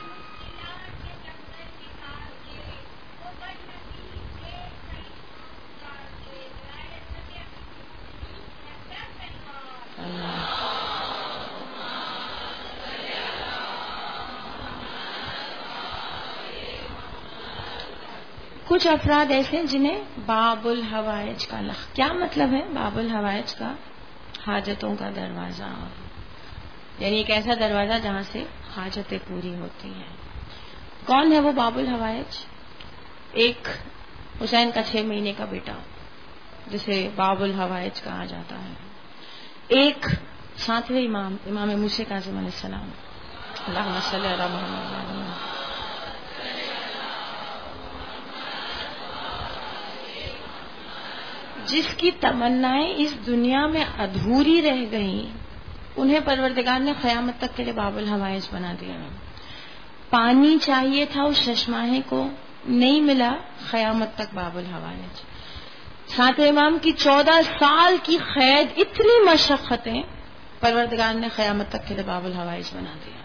کچھ افراد ایسے ہیں جنہیں باب الحوائج کا لقب. کیا مطلب ہے باب الحوائج کا؟ حاجتوں کا دروازہ، یعنی ایک ایسا دروازہ جہاں سے حاجتیں پوری ہوتی ہیں. کون ہے وہ باب الحوائج؟ ایک حسین کا چھ مہینے کا بیٹا جسے باب الحوائج کہا جاتا ہے، ایک ساتویں امام امام موسیٰ کاظم علیہ السلام، اللہم صلی علی محمد، جس کی تمنائیں اس دنیا میں ادھوری رہ گئیں، انہیں پروردگار نے قیامت تک کے لیے باب الحوائج بنا دیا. پانی چاہیے تھا اس چشماہے کو، نہیں ملا، قیامت تک باب الحوائج. ساتویں امام کی چودہ سال کی قید، اتنی مشقتیں، پروردگار نے قیامت تک کے لیے باب الحوائج بنا دیا.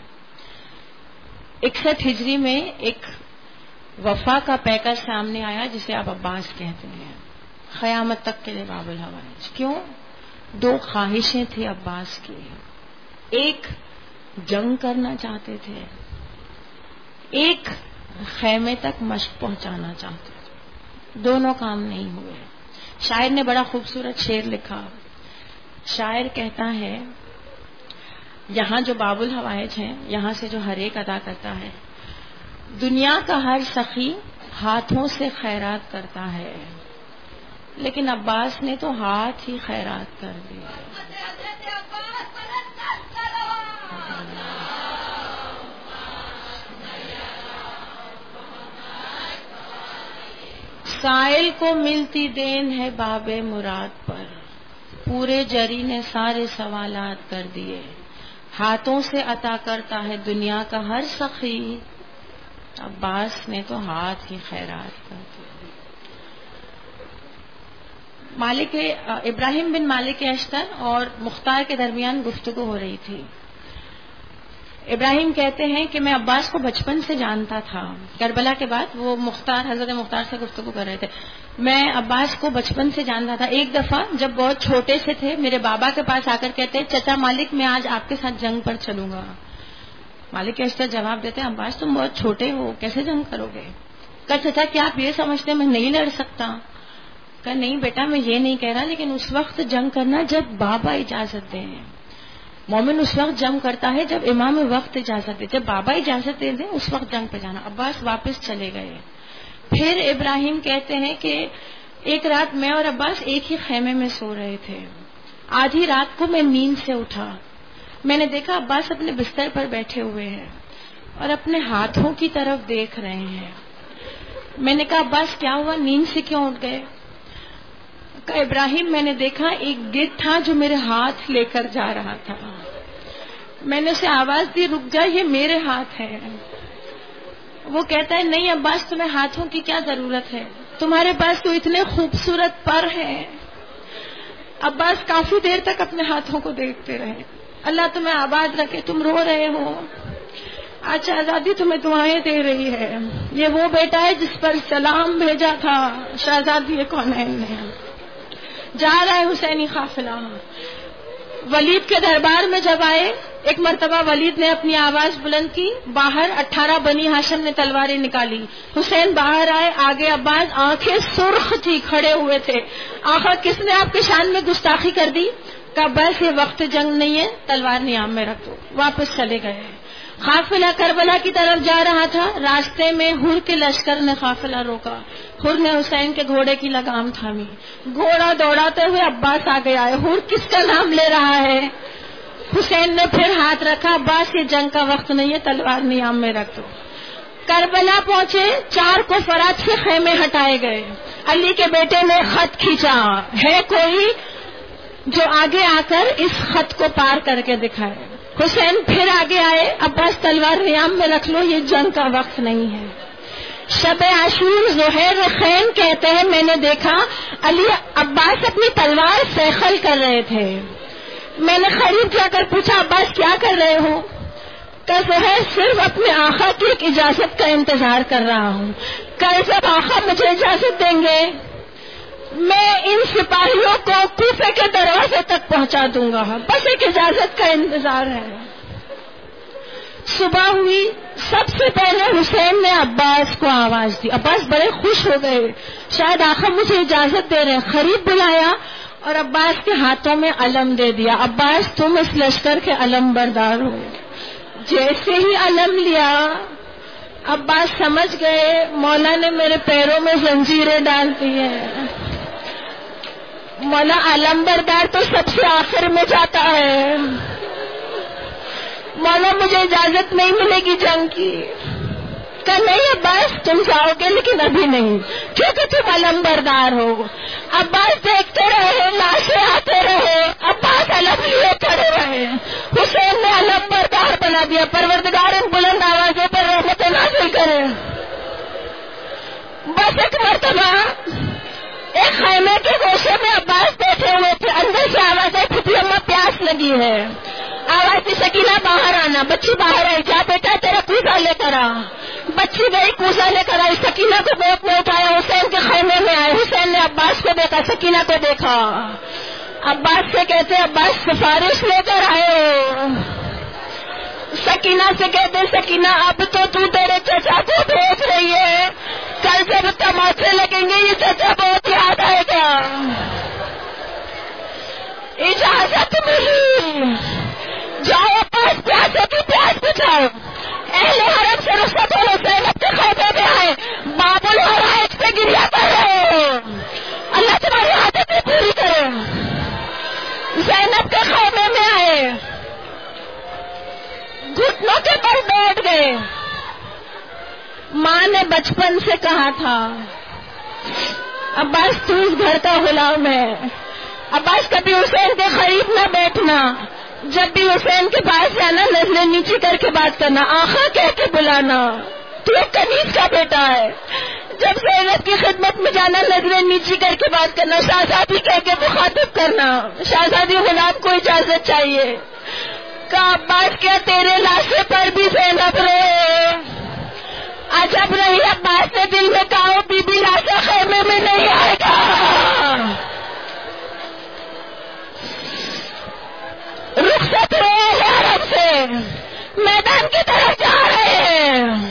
اکسٹھ ہجری میں ایک وفا کا پیکر سامنے آیا جسے آپ عباس کہتے ہیں، قیامت تک کے لیے باب الحوائج. کیوں؟ دو خواہشیں تھیں عباس کی، ایک جنگ کرنا چاہتے تھے، ایک خیمے تک مشق پہنچانا چاہتے تھے. دونوں کام نہیں ہوئے. شاعر نے بڑا خوبصورت شعر لکھا. شاعر کہتا ہے، یہاں جو باب الحوائج ہیں، یہاں سے جو ہر ایک ادا کرتا ہے، دنیا کا ہر سخی ہاتھوں سے خیرات کرتا ہے، لیکن عباس نے تو ہاتھ ہی خیرات کر دیا. سائل کو ملتی دین ہے باب مراد پر، پورے جری نے سارے سوالات کر دیے، ہاتھوں سے عطا کرتا ہے دنیا کا ہر سخی، عباس نے تو ہاتھ ہی خیرات کر دیا. مالک ابراہیم بن مالک اشتر اور مختار کے درمیان گفتگو ہو رہی تھی. ابراہیم کہتے ہیں کہ میں عباس کو بچپن سے جانتا تھا. کربلا کے بعد وہ مختار حضرت مختار سے گفتگو کر رہے تھے. میں عباس کو بچپن سے جانتا تھا. ایک دفعہ جب بہت چھوٹے سے تھے، میرے بابا کے پاس آ کر کہتے چچا مالک میں آج آپ کے ساتھ جنگ پر چلوں گا. مالک اشتر جواب دیتے عباس تم بہت چھوٹے ہو، کیسے جنگ کرو گے؟ کہا چچا کیا آپ یہ سمجھتے میں نہیں لڑ سکتا؟ کہا نہیں بیٹا میں یہ نہیں کہہ رہا، لیکن اس وقت جنگ کرنا جب بابا اجازت دیں. مومن اس وقت جنگ کرتا ہے جب امام وقت اجازت دے. جب بابا اجازت دے دیں اس وقت جنگ پہ جانا. عباس واپس چلے گئے. پھر ابراہیم کہتے ہیں کہ ایک رات میں اور عباس ایک ہی خیمے میں سو رہے تھے. آدھی رات کو میں نیند سے اٹھا، میں نے دیکھا عباس اپنے بستر پر بیٹھے ہوئے ہیں اور اپنے ہاتھوں کی طرف دیکھ رہے ہیں. میں نے کہا عباس کیا ہوا، نیند سے کیوں اٹھ گئے؟ کہا ابراہیم میں نے دیکھا ایک گدھ تھا جو میرے ہاتھ لے کر جا رہا تھا. میں نے اسے آواز دی رک جا، یہ میرے ہاتھ ہے. وہ کہتا ہے نہیں عباس تمہیں ہاتھوں کی کیا ضرورت ہے، تمہارے پاس تو اتنے خوبصورت پر ہیں. عباس کافی دیر تک اپنے ہاتھوں کو دیکھتے رہے. اللہ تمہیں آباد رکھے، تم رو رہے ہو، آج شہزادی تمہیں دعائیں دے رہی ہے. یہ وہ بیٹا ہے جس پر سلام بھیجا تھا شہزادی کونین نے. جا رہا ہے حسینی قافلہ. ولید کے دربار میں جب آئے، ایک مرتبہ ولید نے اپنی آواز بلند کی، باہر اٹھارہ بنی ہاشم نے تلواریں نکالی. حسین باہر آئے، آگے عباس، آنکھیں سرخ تھی، کھڑے ہوئے تھے. آخر کس نے آپ کے شان میں گستاخی کر دی؟ کہا بس یہ وقت جنگ نہیں ہے، تلوار نیام میں رکھ دو. واپس چلے گئے. قافلہ کربلا کی طرف جا رہا تھا. راستے میں ہر کے لشکر نے قافلہ روکا. ہر نے حسین کے گھوڑے کی لگام تھامی. گھوڑا دوڑاتے ہوئے عباس آگے آئے. ہر کس کا نام لے رہا ہے؟ حسین نے پھر ہاتھ رکھا. عباس یہ جنگ کا وقت نہیں ہے، تلوار نیام میں رکھ دو. کربلا پہنچے، چار کو فرات سے خیمے ہٹائے گئے. علی کے بیٹے نے خط کھینچا، ہے کوئی جو آگے آ کر اس خط کو پار کر کے دکھائے. حسین پھر آگے آئے، عباس تلوار ریام میں رکھ لو، یہ جنگ کا وقت نہیں ہے۔ شب عاشور زہیر خین کہتے ہیں میں نے دیکھا علی عباس اپنی تلوار سیخل کر رہے تھے۔ میں نے قریب جا کر پوچھا عباس کیا کر رہے ہو؟ کہ زہیر صرف اپنے آقا کی ایک اجازت کا انتظار کر رہا ہوں، کل جب آقا مجھے اجازت دیں گے میں ان سپاہیوں کو کوفے کے دروازے تک پہنچا دوں گا، بس ایک اجازت کا انتظار ہے۔ صبح ہوئی، سب سے پہلے حسین نے عباس کو آواز دی۔ عباس بڑے خوش ہو گئے، شاید آقا مجھے اجازت دے رہے ہیں۔ قریب بلایا اور عباس کے ہاتھوں میں علم دے دیا، عباس تم اس لشکر کے علم بردار ہو۔ جیسے ہی علم لیا عباس سمجھ گئے مولا نے میرے پیروں میں زنجیریں ڈال دی ہیں۔ مولا علم بردار تو سب سے آخر میں جاتا ہے، مولا مجھے اجازت نہیں ملے گی جنگ کی۔ کہ نہیں عباس تم جاؤ گے لیکن ابھی نہیں، کیونکہ تم علم بردار ہو۔ عباس دیکھتے رہے، لاشیں آتے رہے، عباس علم لیے کھڑے رہے۔ حسین نے علم بردار بنا دیا۔ پروردگار ان بلند آوازوں پر رحمت نازل کرے۔ بس ایک مرتبہ ایک خیمے کے گوشے میں عباس بیٹھے ہوئے تھے، اندر سے آواز آئی پھپھی اماں پیاس لگی ہے۔ آواز تھی سکینہ باہر آنا۔ بچی باہر آئی، جا بیٹا تیرا کوزہ لے کر آ۔ بچی گئی، کوزہ لے کر آئی، سکینہ کو گود میں اٹھایا، حسین کے خیمے میں آئے۔ حسین نے عباس کو دیکھا، سکینہ کو دیکھا۔ عباس سے کہتے عباس سفارش لے کر آئے ہو۔ سکینہ سے کہتے سکینہ اب تو تو تیرے چچا کو بھیج رہی ہے، کل جب تماچے لگیں گے یہ چچا بہت یاد آئے گا۔ اجازت ملی، جاؤ عباس پیاسے کی پیاس بجھاؤ۔ اہل حرم سے رخصت ہو، زینب کے خیمے میں آئے، باب الحرائج پہ گریا کر رہے ہو، اللہ تمہاری عادتیں پوری کرے۔ زینب کے خیمے میں آئے، گھٹنوں کے بل بیٹھ گئے۔ ماں نے بچپن سے کہا تھا عباس تو اس گھر کا غلام ہے، عباس کبھی حسین کے قریب نہ بیٹھنا، جب بھی حسین کے پاس جانا نظریں نیچی کر کے بات کرنا، آقا کہہ کے بلانا، تو ایک کنیز کا بیٹا ہے۔ جب زینب کی خدمت میں جانا نظریں نیچی کر کے بات کرنا، شہزادی کہہ کے مخاطب کرنا، شہزادی غلام کو اجازت چاہیے۔ کہا عباس کیا تیرے لاشے پر بھی زینب رہے؟ عجب نہیں، عباس نے دل میں کہا بی بی لاشا خیمے میں نہیں آئے گا۔ رخصت رہے حرم سے میدان کی طرف جا رہے ہیں۔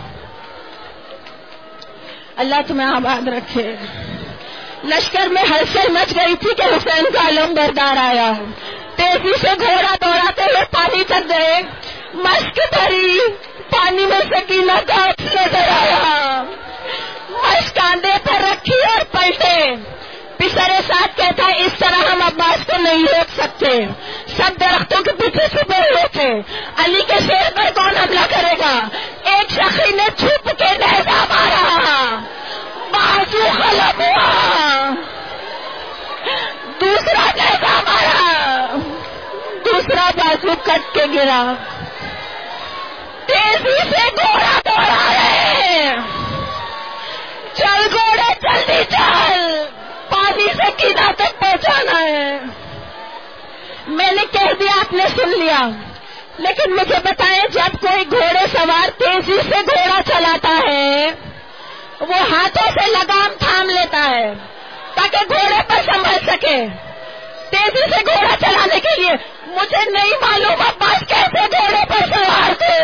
اللہ تمہیں آباد رکھے۔ لشکر میں ہلچل مچ گئی تھی کہ حسین کا علم بردار آیا۔ تیزی سے گھوڑا دوڑاتے ہوئے پانی تک گئے، مشک بھری پانی میں سکینہ کا ہاتھ نظر آیا، مشک کاندھے پر رکھی اور پلٹے۔ پسرے ساتھ کہتا ہے اس طرح ہم عباس کو نہیں روک سکتے، سب درختوں کے پیچھے چھپے ہوئے تھے، علی کے شیر پر کون حملہ کرے گا؟ ایک شخصی نے چھپ کے نیزہ مارا، بازو قلم ہوا، دوسرا نیزہ مارا، دوسرا بازو کٹ کے گرا۔ تیزی سے گھوڑا دوڑا رہے، چل گھوڑے جلدی چل، پانی سے کینا تک پہنچانا ہے۔ میں نے کہہ دیا آپ نے سن لیا، لیکن مجھے بتائیں جب کوئی گھوڑے سوار تیزی سے گھوڑا چلاتا ہے وہ ہاتھوں سے لگام تھام لیتا ہے تاکہ گھوڑے پر سنبھل سکے۔ تیزی سے گھوڑا چلانے کے لیے مجھے نہیں معلوم عباس کیسے گھوڑے پر سوار تھے۔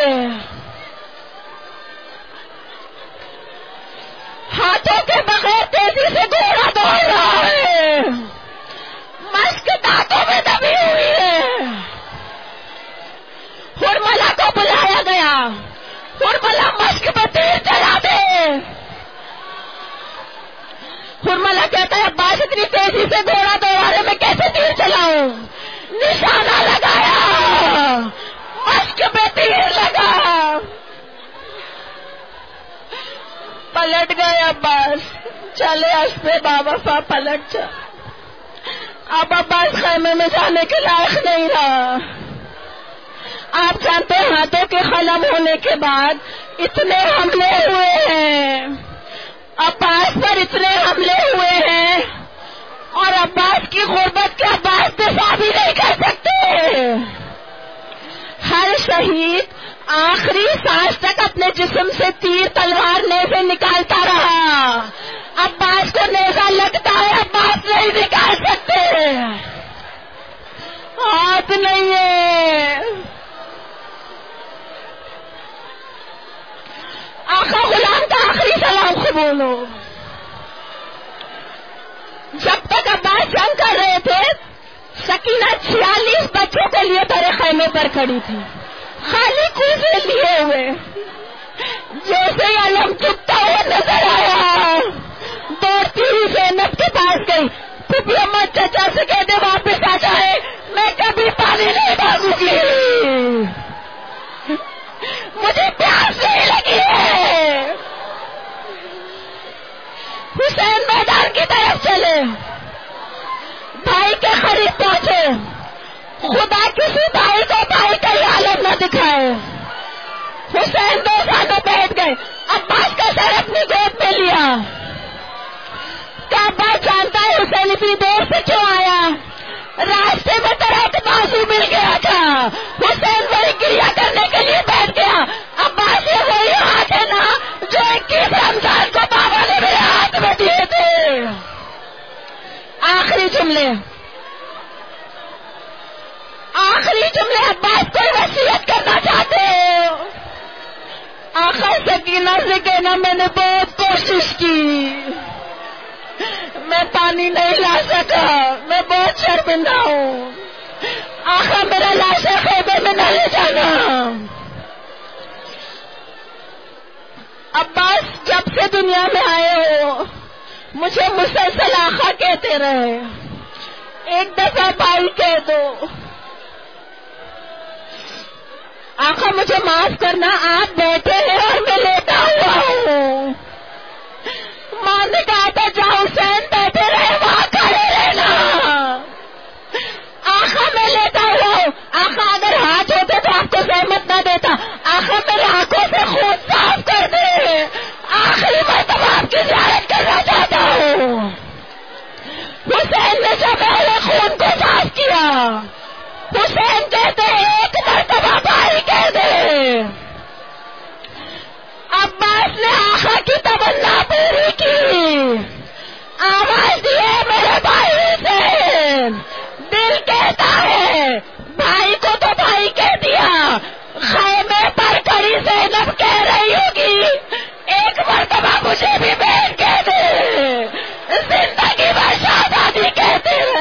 ہاتھوں کے بغیر تیزی سے گھوڑا دوڑ رہا ہے، مشک دانتوں میں دبی ہوئی ہے۔ ہرملا کو بلایا گیا، ہرملا مشک پہ تیر چلا دے۔ ہرملا کہتا ہے عباس اتنی تیزی سے گھوڑا دوڑا رہے میں کیسے تیر چلاؤں؟ نشانہ لگایا، مشک پہ تیر لگا، پلٹ گئے عباس، چلے اسپے باوفا پلٹ جا۔ اب عباس خیمے میں جانے کے لائق نہیں رہا۔ آپ جانتے ہیں ہاتھوں کے قلم ہونے کے بعد اتنے حملے ہوئے ہیں، عباس پر اتنے حملے ہوئے ہیں، اور عباس کی غربت کے عباس دفاع بھی نہیں کر سکتے۔ ہر شہید آخری سانس تک اپنے جسم سے تیر تلوار نیزے نکالتا رہا۔ عباس کو نیزہ لگتا ہے، عباس نہیں نکال سکتے، ہاتھ نہیں ہے۔ آقا غلام کا آخری سلام قبول ہو۔ جب تک عباس جنگ کر رہے تھے، سکینہ چھیالیس بچوں کے لیے بڑے خیمے پر کھڑی تھی، خالی کوزے لیے ہوئے۔ جیسے ہی علم چپتا ہوا نظر آیا، دوڑتی ہوئی زینب کے پاس گئی، پھپھی اماں چچا سے کہہ دے واپس آ جائے، میں کبھی پانی نہیں مانگوں گی، مجھے پیاس نہیں لگی ہے۔ حسین میدان کی طرف چلے، بھائی کے قریب پہنچے، خدا کسی بھائی کو بھائی کا یہ عالم نہ دکھائے۔ حسین دو ساتھ بیٹھ گئے، عباس کا سر اپنی گود میں لیا۔ عباس جانتا ہے حسین اتنی دور سے کیوں آیا، راستے میں طرح کا بازو مل گیا تھا، حسین وہی کریا کرنے کے لیے بیٹھ گیا۔ عباس یہ وہی ہاتھ ہے نا جو اکیس رمضان کو بابا نے میرے ہاتھ میں دیے تھے۔ آخری جملے آخری جملے عباس کوئی وصیت کرنا چاہتے ہو؟ آقا سکینہ سے کہنا میں نے بہت کوشش کی، میں پانی نہیں لا سکا، میں بہت شرمندہ ہوں، آقا میرا لاشا خیمے میں نہ لے جانا۔ عباس جب سے دنیا میں آئے ہو مجھے مسلسل آقا کہتے رہے، ایک دفعہ بھائی کہہ دو۔ آقا مجھے معاف کرنا، آپ بیٹھے ہیں اور میں لیٹا ہوا ہوں۔ ماں نے کہا تھا جا حسین بیٹھے رہے وہاں کھڑے رہنا، آقا میں لیٹا ہوا ہوں۔ آقا اگر ہاتھ ہوتے تو آپ کو زحمت نہ دیتا، آقا میرے آنکھوں سے خون صاف کر دے، آخری مرتبہ آپ کی زیارت کرنا چاہتا ہوں۔ حسین نے جب میرے خون کو صاف کیا، حسین کہتے ایک مرتبہ بھائی کہہ دے۔ عباس نے آقا کی تمنا پوری کی، آواز دیے میرے بھائی سے، دل کہتا ہے بھائی کو تو بھائی کہہ دیا، خیمے پر کھڑی زینب کہہ رہی ہوگی ایک مرتبہ مجھے بھی بہن کہہ دے، زندگی بھر شہزادی کہتے ہیں۔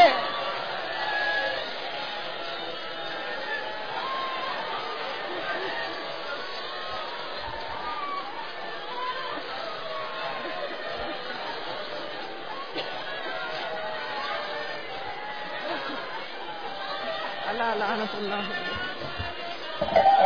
اللہ لعنت اللہ